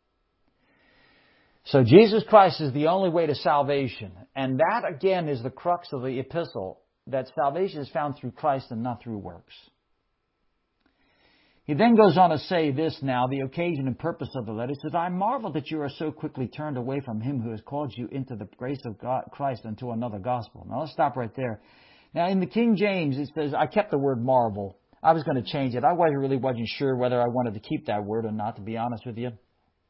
So Jesus Christ is the only way to salvation. And that, again, is the crux of the epistle, that salvation is found through Christ and not through works. He then goes on to say this now, the occasion and purpose of the letter. He says, I marvel that you are so quickly turned away from him who has called you into the grace of God, Christ unto another gospel. Now let's stop right there. Now in the King James, it says, I kept the word marvel. I was going to change it. I wasn't really wasn't sure whether I wanted to keep that word or not, to be honest with you.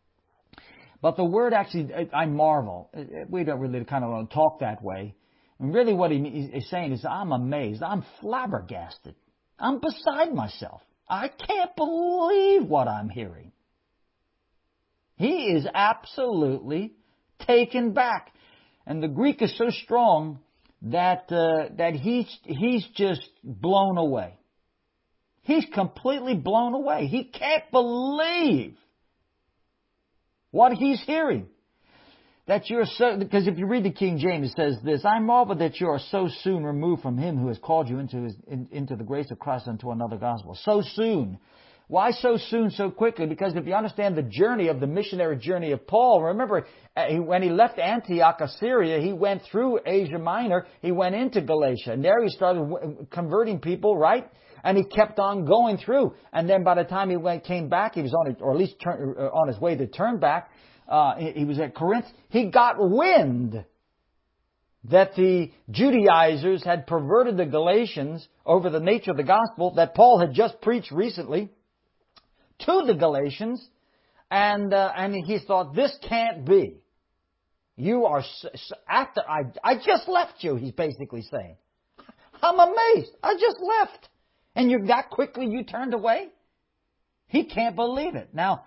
But the word actually, I marvel. We don't really kind of talk that way. And really what he is saying is, I'm amazed. I'm flabbergasted. I'm beside myself. I can't believe what I'm hearing. He is absolutely taken back. And the Greek is so strong that uh, that he's, he's just blown away. He's completely blown away. He can't believe what he's hearing. That you're so, because if you read the King James, it says this, I marvel that you are so soon removed from him who has called you into his, in, into the grace of Christ unto another gospel. So soon. Why so soon, so quickly? Because if you understand the journey of the missionary journey of Paul, remember when he left Antioch, Assyria, he went through Asia Minor, he went into Galatia, and there he started converting people, right? And he kept on going through. And then by the time he went, came back, he was on it, or at least turn, on his way to turn back. Uh, he was at Corinth. He got wind that the Judaizers had perverted the Galatians over the nature of the gospel that Paul had just preached recently to the Galatians, and uh, and he thought, this can't be. You are after I I just left you. He's basically saying, I'm amazed. I just left, and you that quickly you turned away. He can't believe it. Now,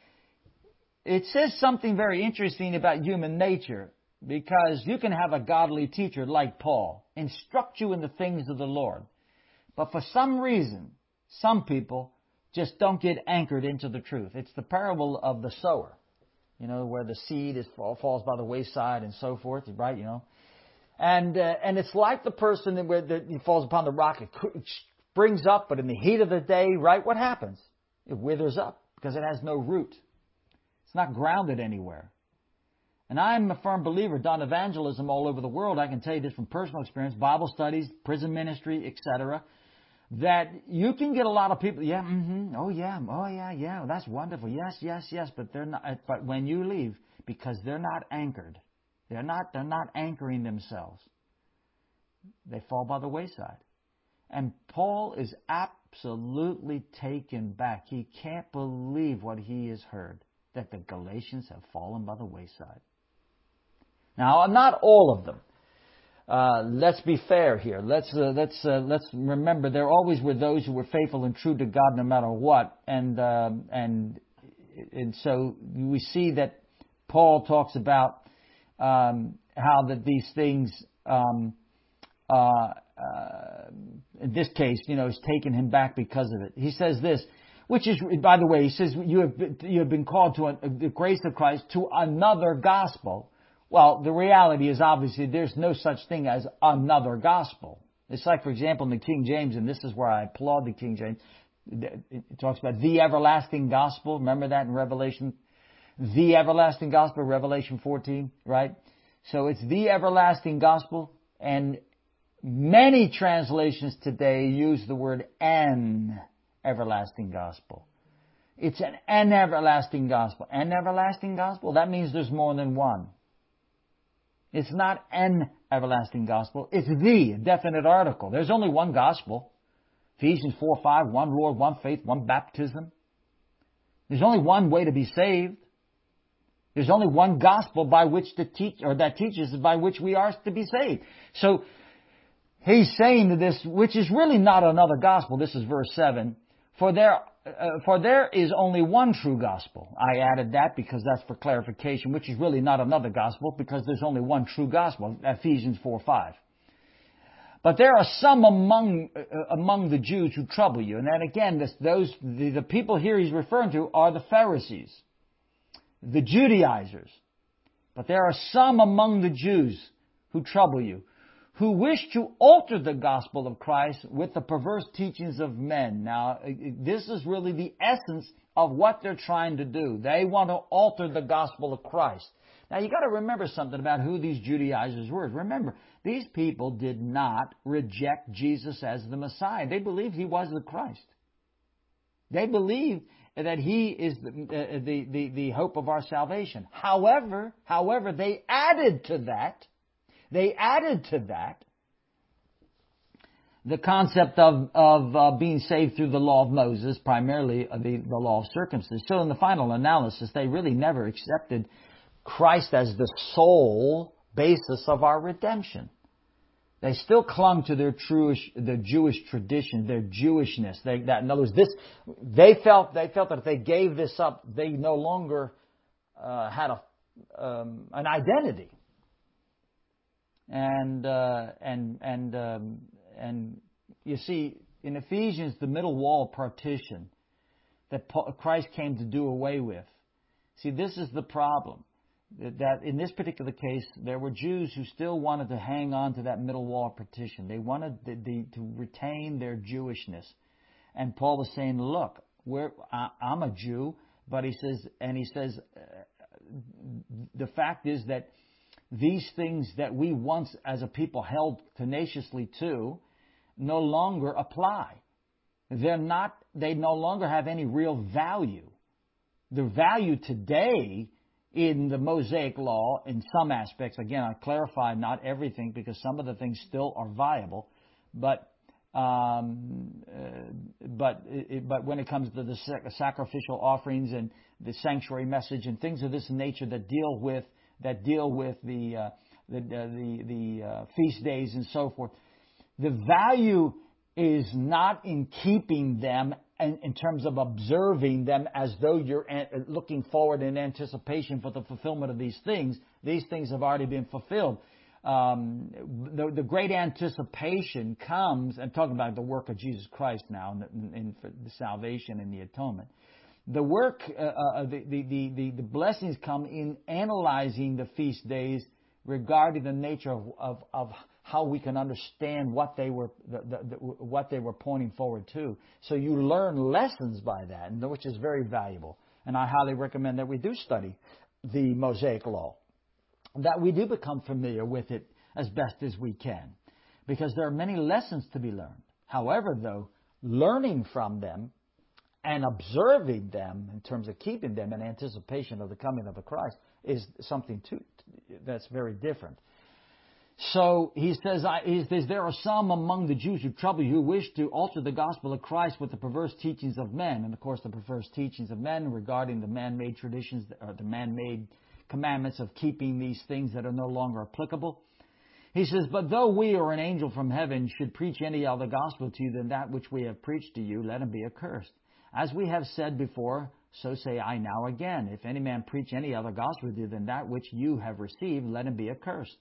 it says something very interesting about human nature, because you can have a godly teacher like Paul instruct you in the things of the Lord. But for some reason, some people just don't get anchored into the truth. It's the parable of the sower, you know, where the seed is falls by the wayside and so forth, right? You know, and uh, and it's like the person that, where the, he falls upon the rock. It springs up, but in the heat of the day, right? What happens? It withers up because it has no root. It's not grounded anywhere. And I'm a firm believer, done evangelism all over the world. I can tell you this from personal experience, Bible studies, prison ministry, et cetera, that you can get a lot of people, yeah, mm-hmm, oh yeah, oh yeah, yeah, that's wonderful, yes, yes, yes, but they're not. But when you leave, because they're not anchored, they're not, they're not anchoring themselves. They fall by the wayside. And Paul is absolutely taken back. He can't believe what he has heard, that the Galatians have fallen by the wayside. Now, not all of them. Uh, let's be fair here. Let's uh, let's uh, let's remember there always were those who were faithful and true to God no matter what, and uh, and and so we see that Paul talks about um, how that these things, um, uh, uh, in this case, you know, is taking him back because of it. He says this. Which is, by the way, he says you have been, you have been called to a, the grace of Christ to another gospel. Well, the reality is obviously there's no such thing as another gospel. It's like, for example, in the King James, and this is where I applaud the King James, it talks about the everlasting gospel. Remember that in Revelation? The everlasting gospel, Revelation fourteen, right? So it's the everlasting gospel, and many translations today use the word an everlasting gospel. It's an, an everlasting gospel. An everlasting gospel? That means there's more than one. It's not an everlasting gospel. It's the definite article. There's only one gospel. Ephesians four five, one Lord, one faith, one baptism. There's only one way to be saved. There's only one gospel by which to teach, or that teaches by which we are to be saved. So he's saying this, which is really not another gospel. This is verse seven. For there, uh, for there is only one true gospel. I added that because that's for clarification, which is really not another gospel because there's only one true gospel. Ephesians four five. But there are some among uh, among the Jews who trouble you, and then again, this, those the, the people here he's referring to are the Pharisees, the Judaizers. But there are some among the Jews who trouble you, who wish to alter the gospel of Christ with the perverse teachings of men. Now, this is really the essence of what they're trying to do. They want to alter the gospel of Christ. Now, you got to remember something about who these Judaizers were. Remember, these people did not reject Jesus as the Messiah. They believed He was the Christ. They believed that He is the, uh, the, the, the hope of our salvation. However, however, they added to that, they added to that the concept of, of uh, being saved through the law of Moses, primarily uh, the, the law of circumcision. So in the final analysis, they really never accepted Christ as the sole basis of our redemption. They still clung to their Jewish, the Jewish tradition, their Jewishness. They, that, in other words, this, they felt they felt that if they gave this up, they no longer uh, had a um, an identity. And uh, and and um, and you see, in Ephesians, the middle wall partition that Christ came to do away with. See, this is the problem. That in this particular case, there were Jews who still wanted to hang on to that middle wall partition. They wanted the, the, to retain their Jewishness. And Paul was saying, look, we're, I, I'm a Jew, but he says, and he says, uh, the fact is that these things that we once as a people held tenaciously to no longer apply. They're not, they no longer have any real value. The value today in the Mosaic Law, in some aspects, again, I clarify not everything because some of the things still are viable, but um, uh, but it, but when it comes to the sacrificial offerings and the sanctuary message and things of this nature that deal with that deal with the uh, the the, the uh, feast days and so forth, the value is not in keeping them and in terms of observing them as though you're looking forward in anticipation for the fulfillment of these things. These things have already been fulfilled. Um, the, the great anticipation comes, I'm talking about the work of Jesus Christ now in, in for the salvation and the atonement. The work, uh, uh, the, the, the, the blessings come in analyzing the feast days regarding the nature of, of, of how we can understand what they were the, the, the, what they were pointing forward to. So you learn lessons by that, which is very valuable. And I highly recommend that we do study the Mosaic Law, that we do become familiar with it as best as we can, because there are many lessons to be learned. However, though, learning from them and observing them in terms of keeping them in anticipation of the coming of the Christ is something too that's very different. So he says, he says, there are some among the Jews who trouble you, who wish to alter the gospel of Christ with the perverse teachings of men. And of course, the perverse teachings of men regarding the man-made traditions, or the man-made commandments of keeping these things that are no longer applicable. He says, but though we or an angel from heaven should preach any other gospel to you than that which we have preached to you, let him be accursed. As we have said before, so say I now again. If any man preach any other gospel to you than that which you have received, let him be accursed.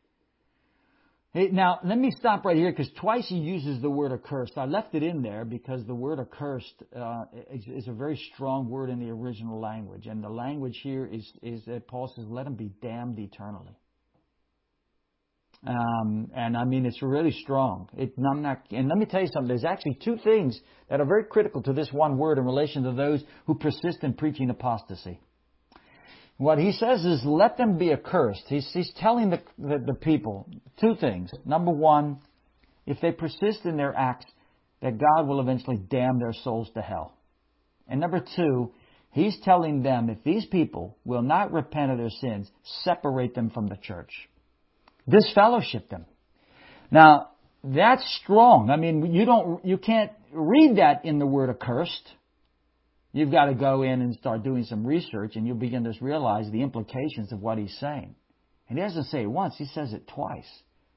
Now, let me stop right here because twice he uses the word accursed. I left it in there because the word accursed uh, is, is a very strong word in the original language. And the language here is, is that Paul says, let him be damned eternally. Um, and I mean, it's really strong. It, I'm not, and let me tell you something. There's actually two things that are very critical to this one word in relation to those who persist in preaching apostasy. What he says is, let them be accursed. He's, he's telling the, the, the people two things. Number one, if they persist in their acts, that God will eventually damn their souls to hell. And number two, he's telling them, if these people will not repent of their sins, separate them from the church. Disfellowship them. Now, that's strong. I mean, you don't, you can't read that in the word accursed. You've got to go in and start doing some research, and you'll begin to realize the implications of what he's saying. And he doesn't say it once, he says it twice.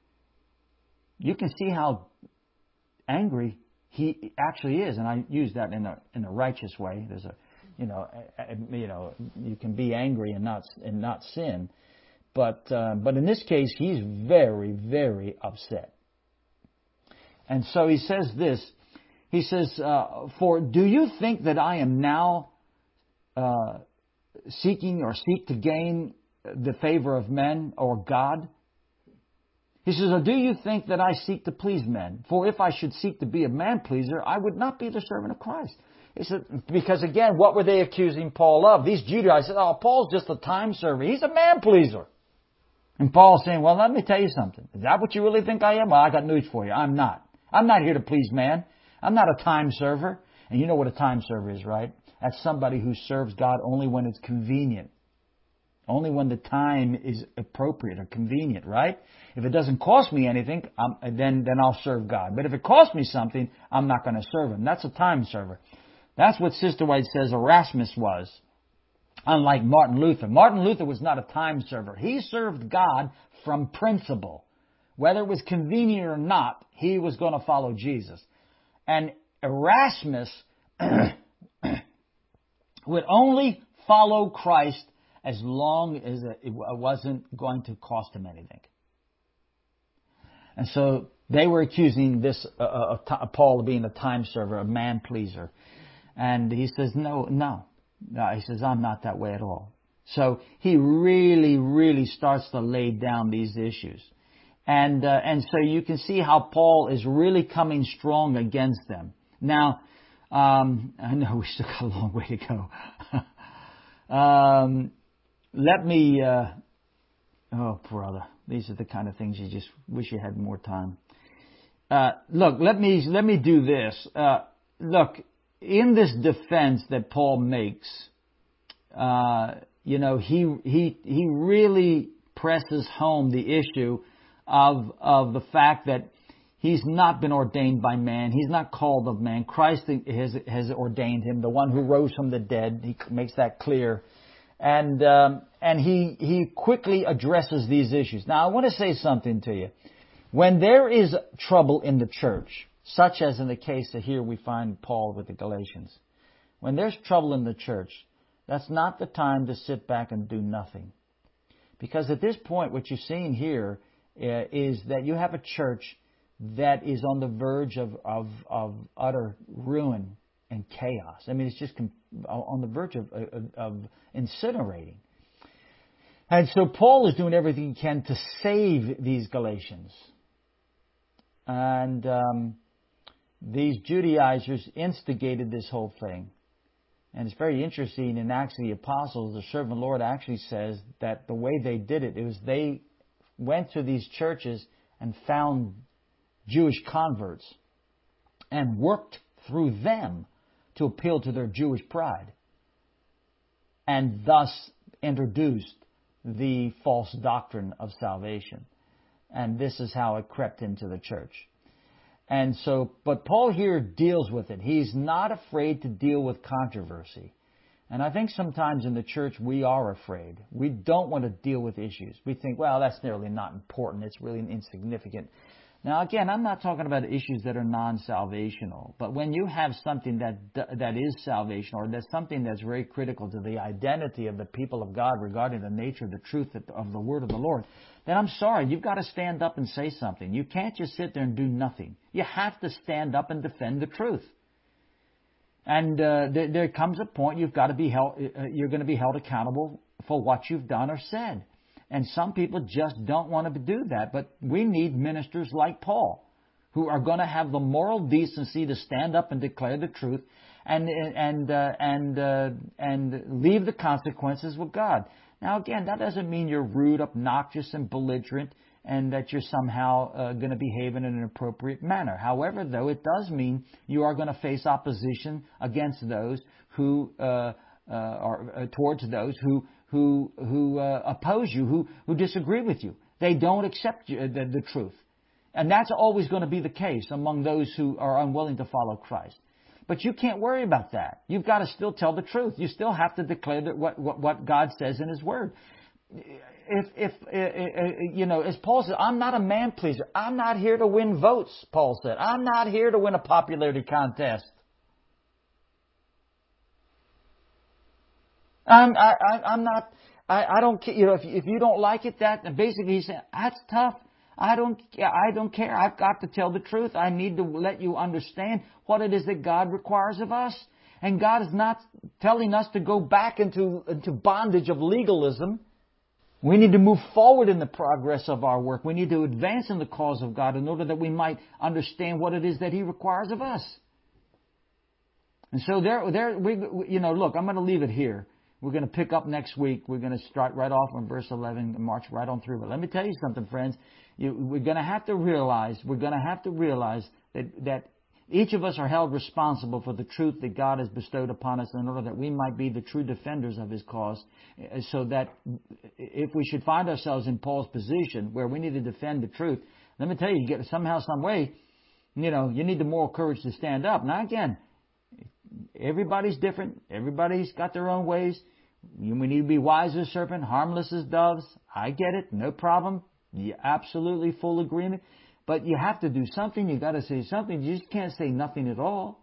You can see how angry he actually is, and I use that in a in a righteous way. There's a, you know, a, a, you know, you can be angry and not and not sin. But uh, but in this case, he's very, very upset. And so he says this. He says, uh, for do you think that I am now uh, seeking or seek to gain the favor of men or God? He says, or do you think that I seek to please men? For if I should seek to be a man-pleaser, I would not be the servant of Christ. He said, because again, what were they accusing Paul of? These Judaizers said, oh, Paul's just a time server. He's a man-pleaser. And Paul's saying, well, let me tell you something. Is that what you really think I am? Well, I got news for you. I'm not. I'm not here to please man. I'm not a time server. And you know what a time server is, right? That's somebody who serves God only when it's convenient. Only when the time is appropriate or convenient, right? If it doesn't cost me anything, um, then, then I'll serve God. But if it costs me something, I'm not going to serve Him. That's a time server. That's what Sister White says Erasmus was. Unlike Martin Luther. Martin Luther was not a time server. He served God from principle. Whether it was convenient or not, he was going to follow Jesus. And Erasmus would only follow Christ as long as it wasn't going to cost him anything. And so they were accusing this uh, uh, Paul of being a time server, a man pleaser. And he says, no, no. No, he says, I'm not that way at all. So he really, really starts to lay down these issues. And uh, and so you can see how Paul is really coming strong against them. Now, um, I know we still got a long way to go. um, let me, uh, oh, brother, these are the kind of things you just wish you had more time. Uh, look, let me, let me do this. Uh, look, in this defense that Paul makes, uh, you know, he he he really presses home the issue of of the fact that he's not been ordained by man. He's not called of man. Christ has has ordained him, the one who rose from the dead. He makes that clear, and um, and he he quickly addresses these issues. Now, I want to say something to you. When there is trouble in the church, such as in the case that here we find Paul with the Galatians. When there's trouble in the church, that's not the time to sit back and do nothing. Because at this point, what you're seeing here uh, is that you have a church that is on the verge of, of, of utter ruin and chaos. I mean, it's just on the verge of, of, of incinerating. And so Paul is doing everything he can to save these Galatians. And um, these Judaizers instigated this whole thing. And it's very interesting, in Acts of the Apostles, the servant of the Lord actually says that the way they did it, it was they went to these churches and found Jewish converts and worked through them to appeal to their Jewish pride, and thus introduced the false doctrine of salvation. And this is how it crept into the church. And so, but Paul here deals with it. He's not afraid to deal with controversy. And I think sometimes in the church we are afraid. We don't want to deal with issues. We think, well, that's nearly not important. It's really insignificant. Now, again, I'm not talking about issues that are non-salvational. But when you have something that that is salvational, or there's something that's very critical to the identity of the people of God regarding the nature of the truth of the word of the Lord, then I'm sorry, you've got to stand up and say something. You can't just sit there and do nothing. You have to stand up and defend the truth. And uh, there, there comes a point you've got to be held, uh, you're going to be held accountable for what you've done or said. And some people just don't want to do that. But we need ministers like Paul, who are going to have the moral decency to stand up and declare the truth and and uh, and uh, and leave the consequences with God. Now, again, that doesn't mean you're rude, obnoxious, and belligerent, and that you're somehow uh, going to behave in an appropriate manner. However, though, it does mean you are going to face opposition against those who uh, uh, are uh, towards those who who who uh, oppose you, who who disagree with you. They don't accept you, the, the truth. And that's always going to be the case among those who are unwilling to follow Christ. But you can't worry about that. You've got to still tell the truth. You still have to declare that what, what, what God says in His Word. If, if uh, you know, as Paul said, I'm not a man pleaser. I'm not here to win votes, Paul said. I'm not here to win a popularity contest. I'm, I, I, I'm not, I, I don't care. You know, if, if you don't like it, that, basically he said, that's tough. I don't, I don't care. I've got to tell the truth. I need to let you understand what it is that God requires of us. And God is not telling us to go back into, into bondage of legalism. We need to move forward in the progress of our work. We need to advance in the cause of God in order that we might understand what it is that He requires of us. And so there, there, we, you know, look, I'm going to leave it here. We're going to pick up next week. We're going to start right off on verse eleven and march right on through. But let me tell you something, friends. You, we're going to have to realize, we're going to have to realize that, that each of us are held responsible for the truth that God has bestowed upon us in order that we might be the true defenders of His cause. So that if we should find ourselves in Paul's position where we need to defend the truth, let me tell you, you get somehow, some way, you know, you need the moral courage to stand up. Now again, everybody's different. Everybody's got their own ways. We need to be wise as serpent, harmless as doves. I get it. No problem. You absolutely full agreement. But you have to do something. You got to say something. You just can't say nothing at all.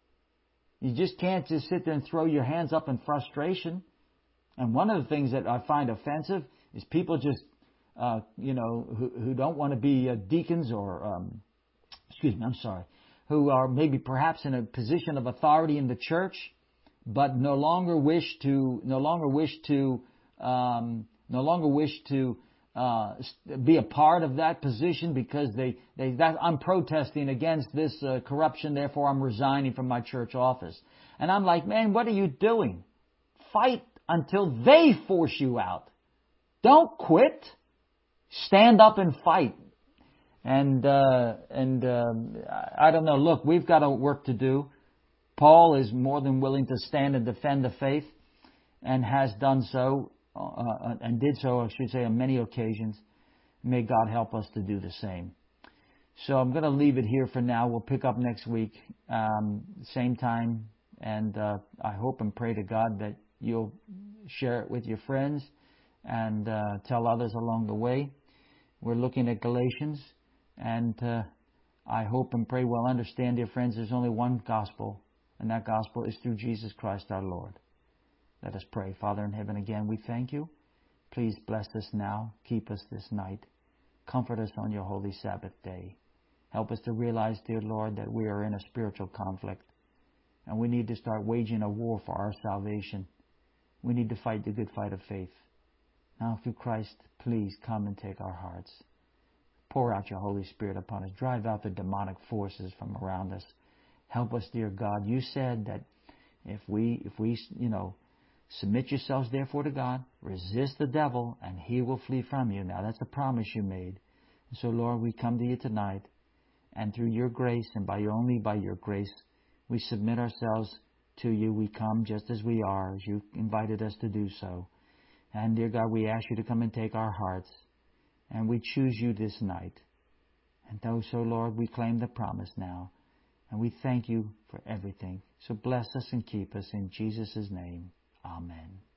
You just can't just sit there and throw your hands up in frustration. And one of the things that I find offensive is people just, uh, you know, who, who don't want to be uh, deacons or, um, excuse me, I'm sorry, who are maybe perhaps in a position of authority in the church, but no longer wish to, no longer wish to, um, no longer wish to uh, be a part of that position because they, they that, I'm protesting against this uh, corruption, therefore I'm resigning from my church office. And I'm like, man, what are you doing? Fight until they force you out. Don't quit. Stand up and fight. And uh, and uh, I don't know. Look, we've got a work to do. Paul is more than willing to stand and defend the faith, and has done so, uh, and did so, I should say, on many occasions. May God help us to do the same. So I'm going to leave it here for now. We'll pick up next week, um, same time, and uh, I hope and pray to God that you'll share it with your friends and uh, tell others along the way. We're looking at Galatians. And uh, I hope and pray we'll understand, dear friends, there's only one gospel, and that gospel is through Jesus Christ our Lord. Let us pray. Father in heaven, again, we thank you. Please bless us now. Keep us this night. Comfort us on your holy Sabbath day. Help us to realize, dear Lord, that we are in a spiritual conflict, and we need to start waging a war for our salvation. We need to fight the good fight of faith. Now, through Christ, please come and take our hearts. Pour out your Holy Spirit upon us. Drive out the demonic forces from around us. Help us, dear God. You said that if we, if we, you know, submit yourselves therefore to God, resist the devil, and he will flee from you. Now, that's a promise you made. And so, Lord, we come to you tonight, and through your grace, and by your, only by your grace, we submit ourselves to you. We come just as we are, as you invited us to do so. And, dear God, we ask you to come and take our hearts. And we choose you this night. And though so, Lord, we claim the promise now. And we thank you for everything. So bless us and keep us in Jesus' name. Amen.